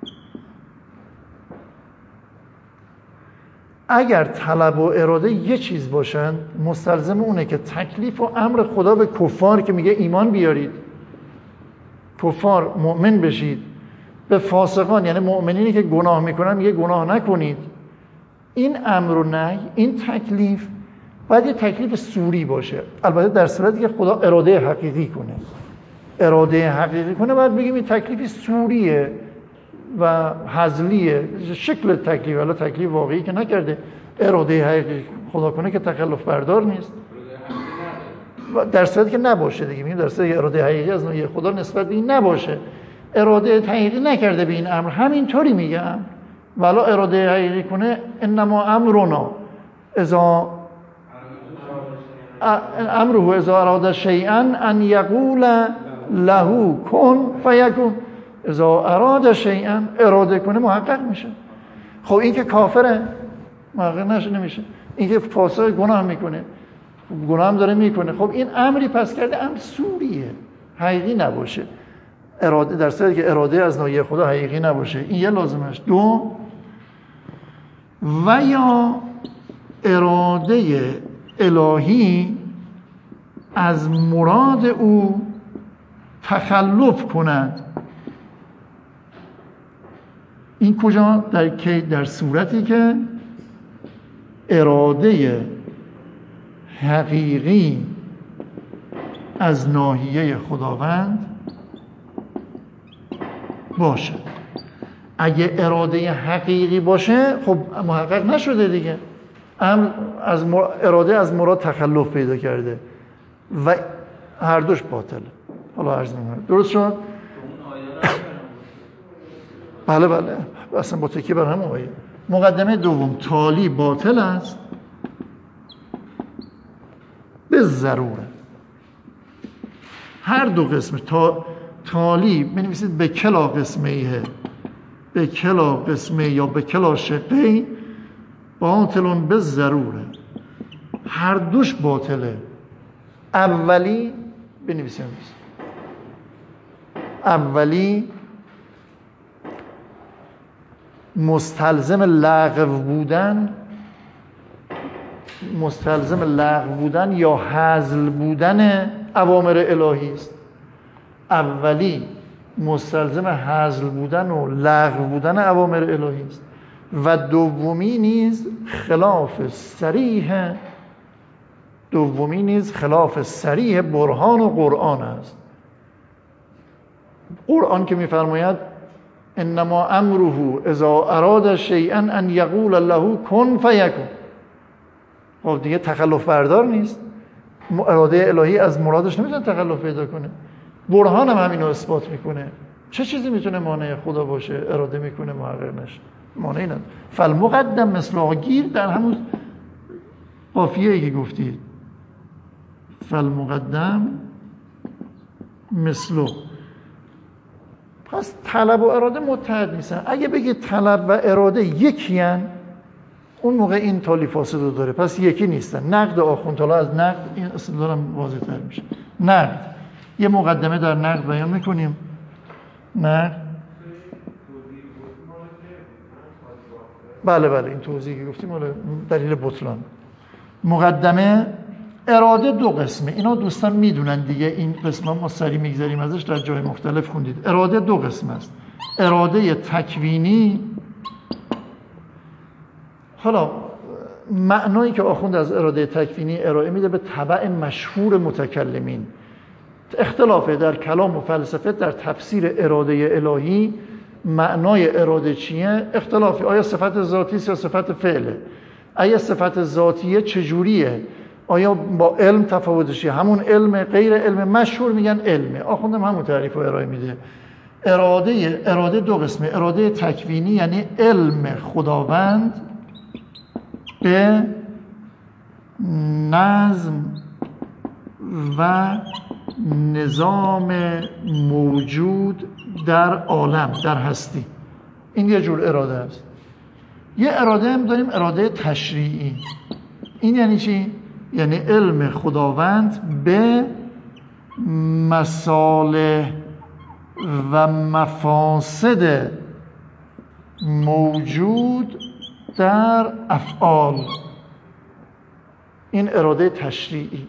اگر طلب و اراده یه چیز باشن، مستلزم اونه که تکلیف و امر خدا به کفار که میگه ایمان بیارید، کفار مؤمن بشید، به فاسقان یعنی مؤمنینی که گناه میکنن میگه گناه نکنید. این امر و نهی، این تکلیف باید یه تکلیف سوری باشه. البته در صورتی که خدا اراده حقیقی کنه. اراده حقیقی کنه باید بگیم این تکلیفی سوریه و هزلیه، شکل تکلیف، ولی تکلیف واقعی که نکرده. اراده حقیقی خدا کنه که تکلف بردار نیست. در صورتی که نباشه دیگه، میگیم در صورتی که اراده حقیقی از نوع خدا نسبت به این نباشه، اراده حقیقی نکرده به این امر، همینطوری میگم ولا اراده حقیقی کنه، انما امرنا اذا امره اذا اراد شیئا ان یقول له کن فیکون. اذا اراد شیئا، اراده کنه محقق میشه. خب این که کافره محقق نمیشه. این که فاسق گناه میکنه، گناه هم داره میکنه، خب این امری پس کرده امر سوریه، حقیقی نباشه. اراده در صورتی که اراده از ناحیه خدا حقیقی نباشه، این یه لازمش. دو، و یا اراده الهی از مراد او تخلف کند. این کجا؟ در صورتی که اراده حقیقی از ناحیه خداوند باشه. اگه اراده حقیقی باشه خب محقق نشده دیگه، اراده از مراد تخلف پیدا کرده و هر دوش باطله. حالا عرض می‌کنم درست شد؟ بله اصلا با تکیه بر هم آیه. مقدمه دوم، تالی باطل است به ضروره. هر دو قسم تالی بنویسید به کلا قسمه، به کلا قسمه یا به کلا شقه، باطلون به ضروره. هر دوش باطله. اولی بنویسید، اولی مستلزم لغو بودن مستلزم لغو بودن یا هزل بودن اوامر الهی است. اولی مستلزم هزل بودن و لغو بودن اوامر الهی است و دومی نیز خلاف صریح برهان و قرآن است. قرآن که می‌فرماید انما امره اذا اراد شیئا ان یقول له کن فیکون، خب دیگه تخلف بردار نیست. اراده الهی از مرادش نمیتونه تخلف پیدا کنه. برهان هم همینو اثبات میکنه. چه چیزی میتونه مانع خدا باشه؟ اراده میکنه محقق نشه، مانعی نداره. فالمقدم مثل گیر در همون قافیه‌ای که گفتید، فالمقدم مثل. پس طلب و اراده متحد نیستن. اگه بگید طلب و اراده یکی هن، اون موقع این تالی فاسد رو داره، پس یکی نیستن. نقد آخوندتالا از نقد این استدلالم واضح تر میشه. نقد یه مقدمه در نقد بیان میکنیم. نقد بله این توضیحی که گفتیم مال دلیل بطلان. مقدمه اراده دو قسمه، اینا دوستان میدونن دیگه، این قسمه ما سری میگذاریم ازش، در جای مختلف خوندید. اراده دو قسم است، اراده تکوینی. حالا معنایی که آخوند از اراده تکوینی ارائه میده به طبع مشهور متکلمین. اختلافه در کلام و فلسفه در تفسیر اراده الهی. معنای اراده چیه؟ اختلافی. آیا صفت ذاتی است یا صفت فعله؟ اگه صفت ذاتیه چجوریه؟ آیا با علم تفاوتش چیه؟ همون علم، غیر علم؟ مشهور میگن علمه. آخوندم همون تعریف رو ارائه میده. اراده دو قسمه، اراده تکوینی یعنی علم خداوند به نظم و نظام موجود در عالم، در هستی. این یه جور اراده است. یه اراده هم داریم، اراده تشریعی. این یعنی چی؟ یعنی علم خداوند به مصالح و مفاسد موجود در افعال. این اراده تشریعی.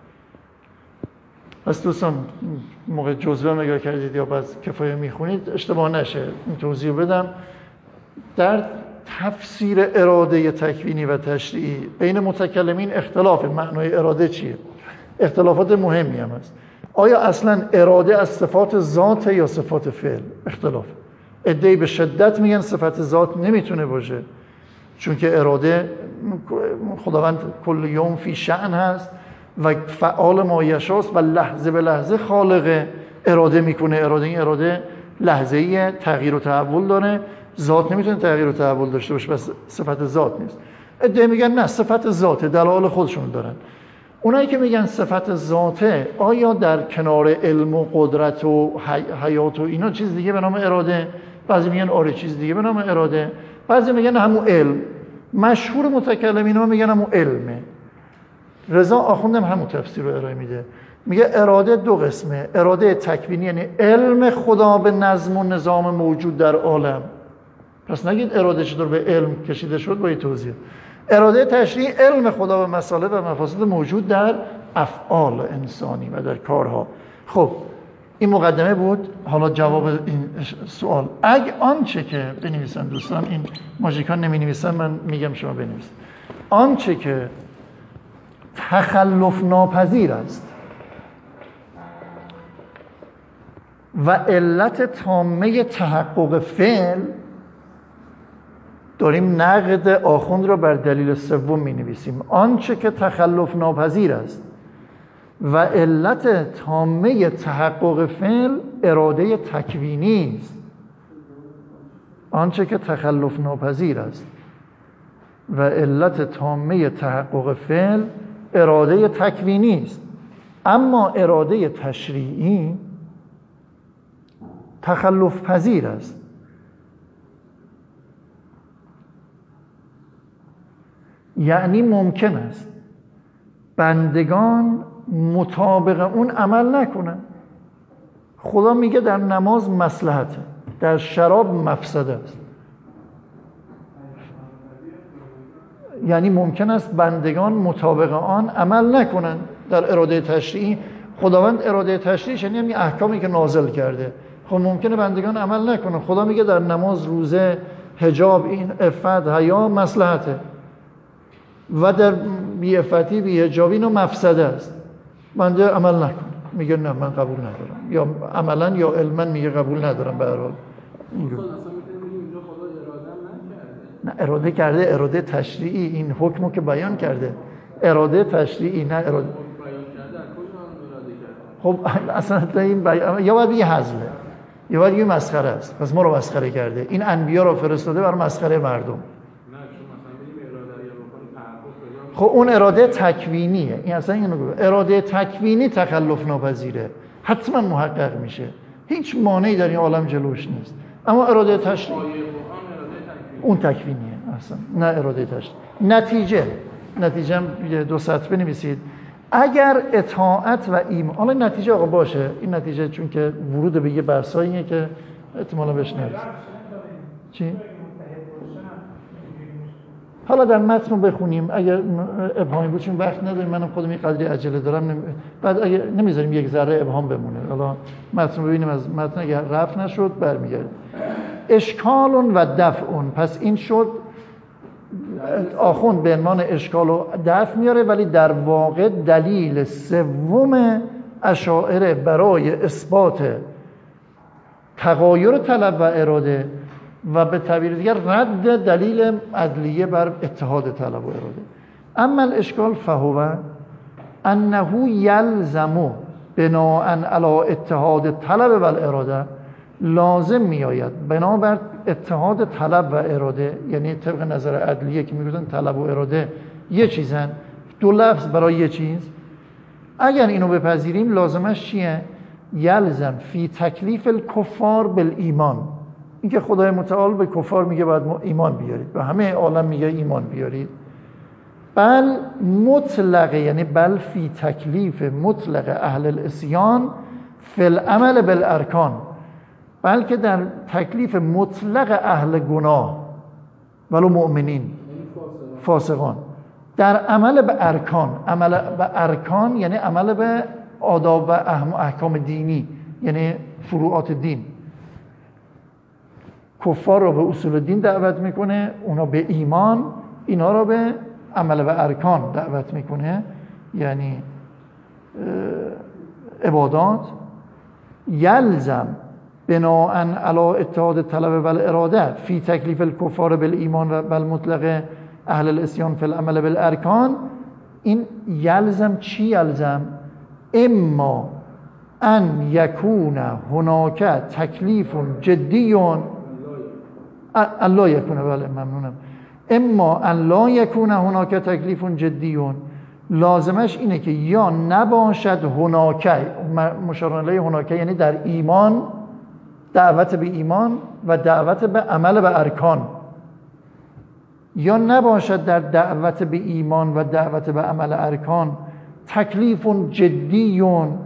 پس دوستان موقع جزوه نگاه کردید یا بعد کفایه میخونید اشتباه نشه این توضیح بدم. در تفسیر اراده تکوینی و تشریعی بین متکلمین اختلاف معنای اراده چیه. اختلافات مهمی هم هست. آیا اصلا اراده از صفات ذات یا صفات فعل؟ اختلاف. عده‌ای به شدت میگن صفت ذات نمیتونه باشه، چون که اراده خداوند کل یوم فی شأن هست و فعال ما یشاست و لحظه به لحظه خالق اراده میکنه. این اراده لحظه‌ایه، تغییر و تحول داره. ذات نمیتونه تغییر و تحول داشته باشه، بس صفت ذات نیست. عده میگن نه صفت ذاته، دلایل خودشون دارن. اونایی که میگن صفت ذاته، آیا در کنار علم و قدرت و حیات و اینا چیز دیگه به نام اراده؟ بعضی میگن آره چیز دیگه به نام اراده، بعضی میگن همون علم. مشهور متکلمین ها میگن همون علمه. رضا آخوندم همون تفسیر رو ارائه میده، میگه اراده دو قسمه، اراده تکوینی یعنی علم خدا به نظم و نظام موجود در عالم. پس نگید اراده چطور به علم کشیده شد با این توضیح. اراده تشریعی علم خدا به مصالح و مفاسد موجود در افعال انسانی و در کارها. خب این مقدمه بود. حالا جواب این سوال، اگه آنچه که بنویسن دوستان، این ماژیکان نمی نویسن، من میگم شما بنویسید. آنچه که تخلف ناپذیر است و علت تامه تحقق فعل، داریم نقد آخوند را بر دلیل سوم می نویسیم. آنچه که تخلف ناپذیر است و علت تامه تحقق فعل اراده تکوینی است. آنچه که تخلف ناپذیر است و علت تامه تحقق فعل اراده تکوینی است. اما اراده تشریعی تخلف پذیر است. یعنی ممکن است بندگان مطابق اون عمل نکنن. خدا میگه در نماز مصلحته، در شراب مفسده است. یعنی ممکن است بندگان مطابق آن عمل نکنند. در اراده تشریعی خداوند اراده تشریعی یعنی همین احکامی که نازل کرده، خب ممکنه بندگان عمل نکنن. خدا میگه در نماز، روزه، حجاب، این عفت، حیا مصلحته و در بی عفتی، بی حجابی اینو مفسده است. بنده عمل نکنه، میگه نه من قبول ندارم، یا عملا یا علما میگه قبول ندارم. به هر حال نه اراده کرده، اراده تشریعی، این حکمو که بیان کرده اراده تشریعی، نه اراده خب اصلا این یا باید بگه حزمه یا باید بگه مسخره است. پس ما رو مسخره کرده، این انبیا رو فرستاده برای مسخره مردم. خب اون اراده تکوینیه، این اصلا اینو بگو. اراده تکوینی تخلف ناپذیره، حتما محقق میشه، هیچ مانعی در این عالم جلوش نیست. اما اراده تشریعی اون تکوینیه اصلا، نه اراده تشریعی. نتیجه هم دو سطر بنویسید. اگر اطاعت و ایمان، حالا نتیجه آقا باشه، این نتیجه چون که ورود به یه بحثاییه که احتمالاً بهش نرسیم. چی؟ حالا در متن رو بخونیم، اگر ابهامی بود، چون وقت نداریم، منم خودم این قدری عجله دارم، بعد اگر نمیذاریم یک ذره ابهام بمونه. حالا متن رو ببینیم، از متن اگر رفع نشد برمیگردیم. اشکال و دفع. پس این شد آخوند به عنوان اشکال و دفع میاره، ولی در واقع دلیل سوم اشاعره برای اثبات تغایر طلب و اراده و به تعبیر دیگر رد دلیل عدلیه بر اتحاد طلب و اراده. اما الاشکال فهو انه یلزم بناء علی اتحاد طلب و اراده، لازم میآید بنابر اتحاد طلب و اراده، یعنی طبق نظر عدلیه که میگفتن طلب و اراده یه چیزن، دو لفظ برای یه چیز. اگر اینو بپذیریم لازمش چیه؟ یلزم فی تکلیف الکفار بالایمان، اینکه خدای متعال به کفار میگه باید ایمان بیارید، به همه عالم میگه ایمان بیارید. بل مطلقه، یعنی بل فی تکلیف مطلق اهل الاسیان فی العمل بالارکان، بلکه در تکلیف مطلق اهل گناه ولو مؤمنین فاسقان در عمل به ارکان. عمل به ارکان یعنی عمل به آداب و احکام دینی، یعنی فروعات دین. کفار رو به اصول دین دعوت میکنه، اونا به ایمان، اینا رو به عمل به ارکان دعوت میکنه، یعنی عبادات. یلزم بناء علی اتحاد طلب و اراده فی تکلیف الکفار بالایمان و بالمطلق اهل الاسیان فی العمل بالارکان. این یلزم چی یلزم؟ اما ان یکون هناک تکلیف جدی، الله یکونه، بله ممنونم، اما ان لا یکون هناک تکلیف جدی، لازمش اینه که یا نباشد هناک، مشار الیه هناک یعنی در ایمان، دعوت به ایمان و دعوت به عمل به ارکان، یا نباشد در دعوت به ایمان و دعوت به عمل ارکان تکلیف جدی.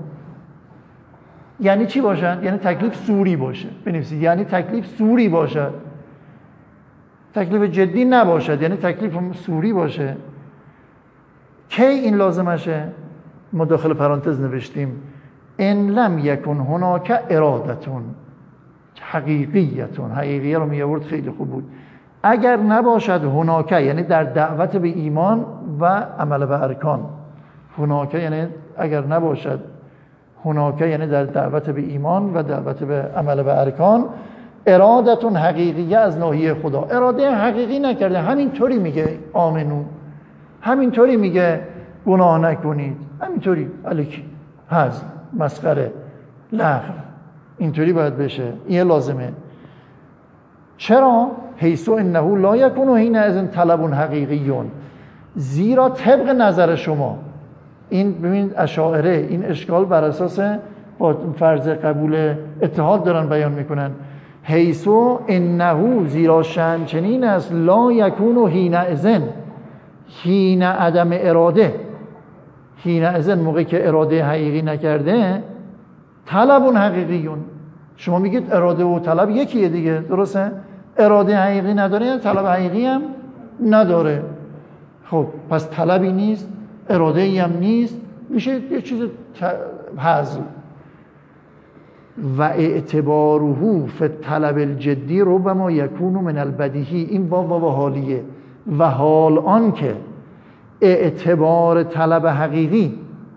یعنی چی باشد؟ یعنی تکلیف سوری باشه. بنویسید یعنی تکلیف سوری باشد، تکلیف جدی نباشد، یعنی تکلیف سوری باشه. کی این لازمشه؟ ما داخل پرانتز نوشتیم ان لم یکن هناک ارادتون حقیقیتون. حقیقیه رو می‌آورد، خیلی خوب بود. اگر نباشد هناک یعنی در دعوت به ایمان و عمل به ارکان. هناک یعنی اگر نباشد، هناک یعنی در دعوت به ایمان و دعوت به عمل به ارکان. ارادتون حقیقیه از ناحیه خدا، اراده حقیقی نکرده، همینطوری میگه آمنو، همینطوری میگه گناه نکنید، همینطوری الکی هست مسخره لغو، اینطوری باید بشه. این لازمه. چرا؟ حیث انه لا یکون حینئذ طلب حقیقیون، زیرا طبق نظر شما، این ببینید اشاعره این اشکال بر اساس با فرض قبول اتحاد دارن بیان میکنن. حیث انه، زیرا شأن چنین است، لا یکون حینئذ، حین عدم اراده، حینئذ موقعی که اراده حقیقی نکرده، طلب حقیقیون. شما میگید اراده و طلب یکیه دیگه، درسته؟ اراده حقیقی نداره، طلب حقیقی هم نداره. خب پس طلبی نیست، اراده ای هم نیست، میشه یه چیز هزل. و اعتباره فی الطلب الجدی ربما یکون من البدیهی، این واو حالیه. و حال آن که اعتبار طلب حقیقی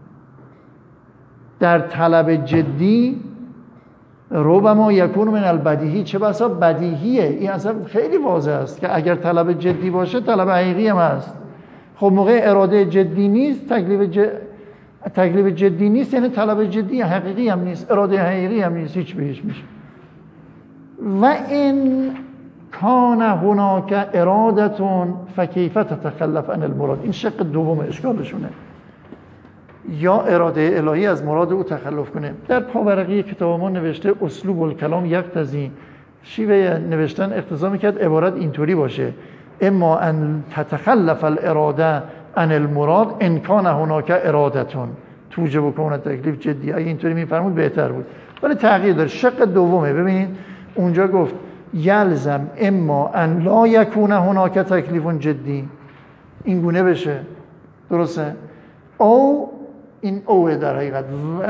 در طلب جدی ربما یکون من البدیهی، چه بسا بدیهیه. این اصلا خیلی واضح است که اگر طلب جدی باشه طلب حقیقی هم هست. خب موقع اراده جدی نیست، تکلیف جدی نیست، یعنی طلب جدی حقیقی هم نیست، اراده حقیقی هم نیست، هیچ بهش میشه. و این کان هناک ارادتون فکیف تتخلف عن المراد. این شق دوم اشکالشونه. یا اراده الهی از مراد او تخلف کنه. در پاورقی کتاب ما نوشته اسلوب الکلام یقتضی، شیوه نوشتن اقتضا میکرد عبارت اینطوری باشه: اما ان تتخلف الاراده عن المراد ان کان هناک ارادتون توجب کون تکلیف جدی. اگه اینطوری میفرمود بهتر بود، ولی تغییر داره. شق دومه. ببینید اونجا گفت یلزم اما ان لا یکون هناک تکلیف جدی، این گونه بشه، درسته؟ او این اوه در حقیقت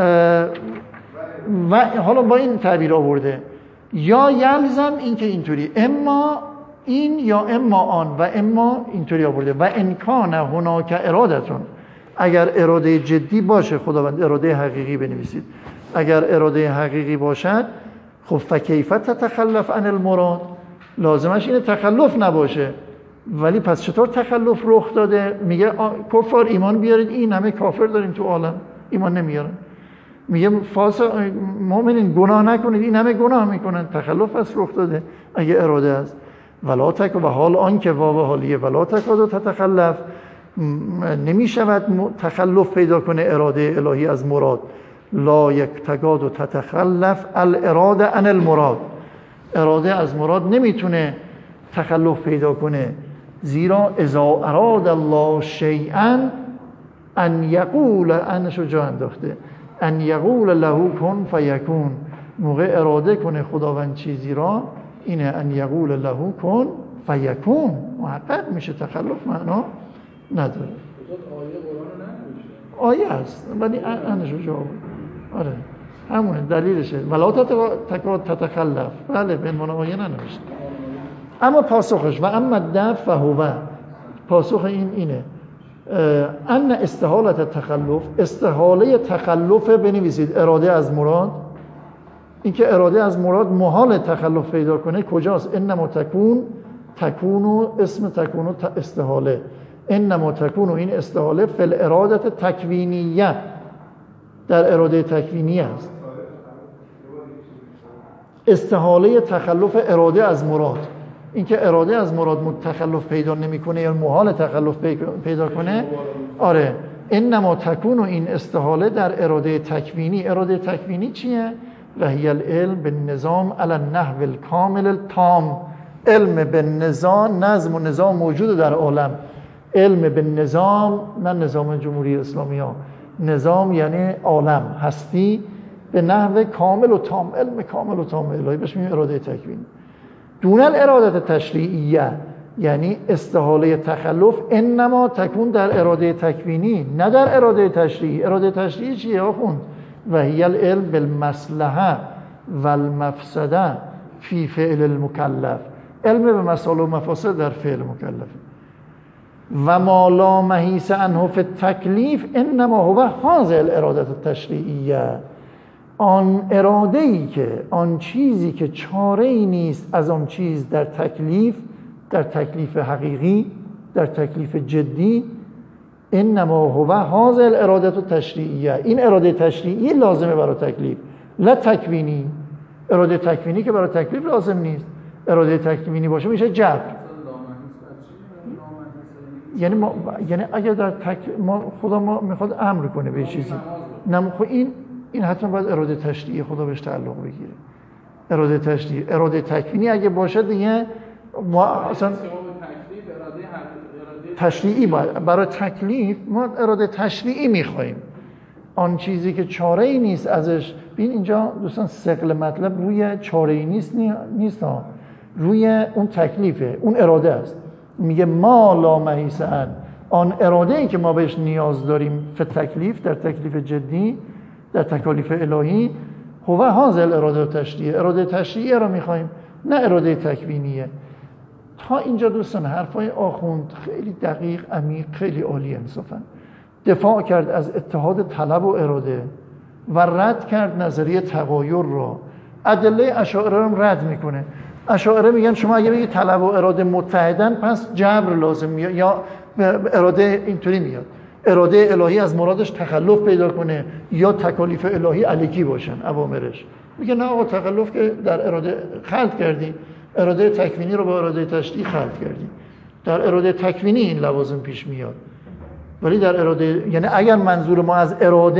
و حالا با این تعبیر آورده، یا یلزم این که اینطوری، اما این یا اما آن، و اما اینطوری آورده. و انکان هناک ارادتون، اگر اراده جدی باشه، خداوند اراده حقیقی بنویسید، اگر اراده حقیقی باشد، خب فکیف تتخلف عن المراد، لازمش اینه تخلف نباشه. ولی پس چطور تخلف رخ داده؟ میگه کفار ایمان بیارید، این همه کافر داریم تو عالم ایمان نمیارن. میگه مؤمنین گناه نکنید، این همه گناه میکنن. تخلف از رخ داده اگه اراده است. ولا تک، و حال آن که واو حالیه، ولا تکاد تتخلف، نمیشود تخلف پیدا کنه اراده الهی از مراد. لا یک تکاد تتخلف الاراده عن المراد، اراده از مراد نمیتونه تخلف پیدا کنه. زیرا اذا اراد الله شیئا ان یقول، انشو جا انداخته، ان یقول له کن فیکون. موقع اراده کنه خداوند چیزی را، اینه ان یقول له کن فیکون، محقق میشه، تخلف معنا نداره. آیه هست ولی انشو جا بود. آره همونه دلیلشه. ولا تکاد تتخلف، بله به عنوان آیه ننوشته. اما پاسخش و اما دفع هو، پاسخ این اینه ان استحالت تخلف، استحاله تخلف بنویسید اراده از مراد، اینکه اراده از مراد محال تخلف پیدا کنه کجاست؟ انما تکون اسم تکون استحاله، انما تکون این استحاله فی الارادت تکوینیه، در اراده تکوینی است. استحاله تخلف اراده از مراد، اینکه اراده از مراد تخلف پیدا نمیکنه یا محال تخلف پیدا کنه. آره انما تکون این استحاله در اراده تکوینی. اراده تکوینی چیه؟ و هی العلم بالنظام علی النحو الکامل التام. علم بالنظام، نظم و نظام موجود در عالم. علم بالنظام، نه نظام جمهوری اسلامی ها، نظام یعنی عالم، هستی، به نحو کامل و تام، علم کامل و تام الهی، بهش میگیم اراده تکوینی. دون الارادت تشریعیه، یعنی استحاله تخلف انما تکون در اراده تکوینی، نه در اراده تشریعی. اراده تشریعی چیه آخوند؟ و هی العلم بالمصلحه و المفسده فی فعل المکلف، علم به مصالح و مفاسد در فعل مکلف. و ما لا محیص عنه فی التکلیف انما هو هذه الاراده التشریعیه، آن اراده ای که، آن چیزی که چاره ای نیست از آن چیز در تکلیف، در تکلیف حقیقی، در تکلیف جدی، انما هو هذه الاراده التشریعیه، این اراده تشریعی لازمه برای تکلیف، لا تکوینی. اراده تکوینی که برای تکلیف لازم نیست. اراده تکوینی باشه میشه جبر. یعنی اگر در خدا ما میخواد امر کنه به چیزی، خب این حتما باید اراده تشریعی خدا بهش تعلق بگیره. اراده تشریعی، اراده تکوینی اگه باشه دیگه ما اصلا تشریعی برای تکلیف ما اراده تشریعی میخوایم. آن چیزی که چاره ای نیست ازش، ببین اینجا دوستان ثقل مطلب روی چاره ای نیست روی اون تکلیفه، اون اراده است. میگه ما لا محیص عن، آن اراده ای که ما بهش نیاز داریم فی تکلیف، در تکلیف جدی، در تکالیف الهی، هو هذا الاراده تشریعیه، اراده تشریعیه را میخوایم، نه اراده تکوینیه. تا اینجا دوستان حرفای آخوند خیلی دقیق، عمیق، خیلی عالی انصافا. دفاع کرد از اتحاد طلب و اراده و رد کرد نظریه تغایر را. ادله اشاعره رو رد میکنه. اشاعره میگن شما اگه بگید طلب و اراده متحدن پس جبر لازم میاد، یا اراده اینطوری میاد اراده الهی از مرادش تخلف پیدا کنه یا تکالیف الهی الکی باشن اوامرش. میگه نه آقا، تخلف که در اراده خلط کردی، اراده تکوینی رو با اراده تشریعی خلط کردی. در اراده تکوینی این لوازم پیش میاد، ولی در اراده، یعنی اگر منظور ما از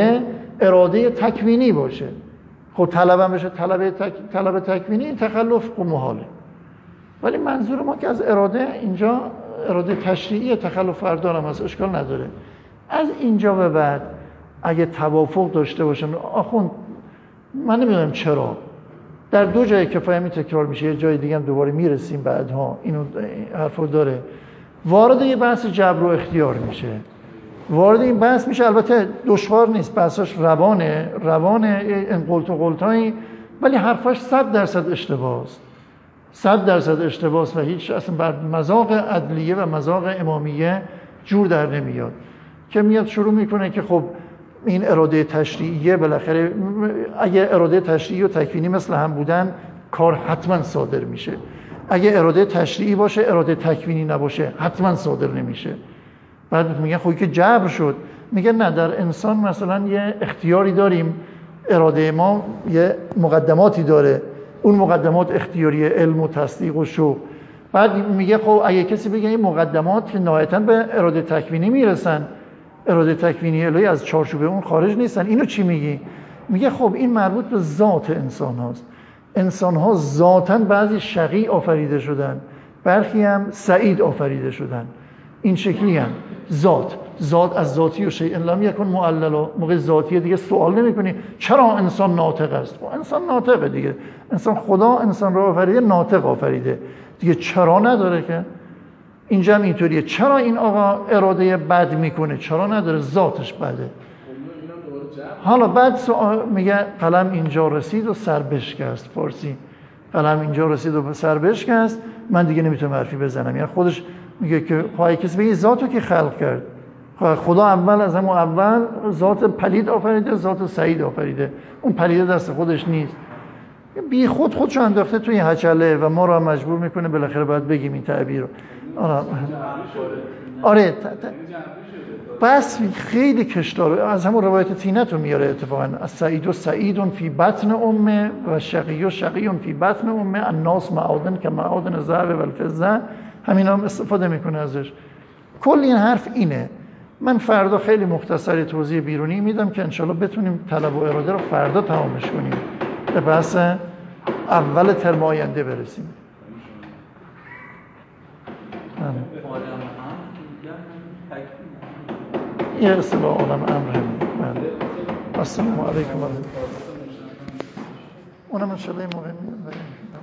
اراده تکوینی باشه، خب طلبم بشه طلب تکوینی، این تخلف خب محاله. ولی منظور ما که از اراده، اینجا اراده تشریعی، تخلف فردانم هست، اشکال نداره. از اینجا به بعد اگه توافق داشته باشم، آخوند من نمیدونم چرا در دو جای کفایمی تکرار میشه، یه جای دیگه هم دوباره میرسیم بعدها اینو حرفو داره، وارد یه بحث جبر و اختیار میشه، وارد این بحث میشه. البته دشوار نیست، بحثاش روانه این قلت و قلتایی، ولی حرفاش 100% اشتباه است، 100% اشتباه است و هیچ اصلا بر مذاق عدلیه و مذاق امامیه جور در نمیاد. که میاد شروع میکنه که خب این اراده تشریعیه، بالاخره اگه اراده تشریعی و تکوینی مثل هم بودن کار حتما صادر میشه، اگه اراده تشریعی باشه اراده تکوینی نباشه حتما صادر نمیشه. بعد میگه خب که جبر شد. میگه نه، در انسان مثلا یه اختیاری داریم، اراده ما یه مقدماتی داره، اون مقدمات اختیاریه، علم و تصدیق و شوق. بعد میگه خب اگه کسی بگه این مقدمات که نهایتاً به اراده تکوینی میرسن، اراده تکوینی الهی از چارچوب اون خارج نیستن، اینو چی میگی؟ میگه خب این مربوط به ذات انسان هاست. انسان ها ذاتاً بعضی شقی آفریده شدن، برخی هم سعید آفریده شدن. این شکلی هم ذات از ذاتی و شیء لم یکن معللا، موقع ذاتیه دیگه سوال نمی‌کنی چرا انسان ناطق است. انسان ناطقه دیگه، انسان خدا انسان رو آفریده، ناطق آفریده دیگه، چرا نداره که. اینجا هم اینطوریه، چرا این آقا اراده بد میکنه؟ چرا نداره، ذاتش بده. حالا بعد میگه قلم اینجا رسید و سر بشکست، فارسی قلم اینجا رسید و سر بشکست، من دیگه نمیتونم حرفی بزنم. یعنی خودش میگه که خواهی کسی بگه ذاتو که خلق کرد، خدا اول از همون اول ذات پلید آفریده، ذات سعید آفریده، اون پلید دست خودش نیست، بی خودشو انداخته توی هچله و ما رو مجبور میکنه بالاخره باید بگیم این تعبیر رو. آره بس خیلی کشدار. از همون روایت تینت رو میاره اتفاقا، از سعید و سعیدون فی بطن امه و شقی و شقیون فی بطن امه، الناس معادن که معادن الذهب و الفضه، همین هم استفاده میکنه ازش. کل این حرف اینه. من فردا خیلی مختصری توضیح بیرونی میدم که انشالله بتونیم طلب و اراده رو فردا تمامش کنیم، به بحث اول ترم آینده برسیم. یه اصطلاح عالم امر هم. السلام علیکم و رحمت الله. اونم انشالله این موقع میدم.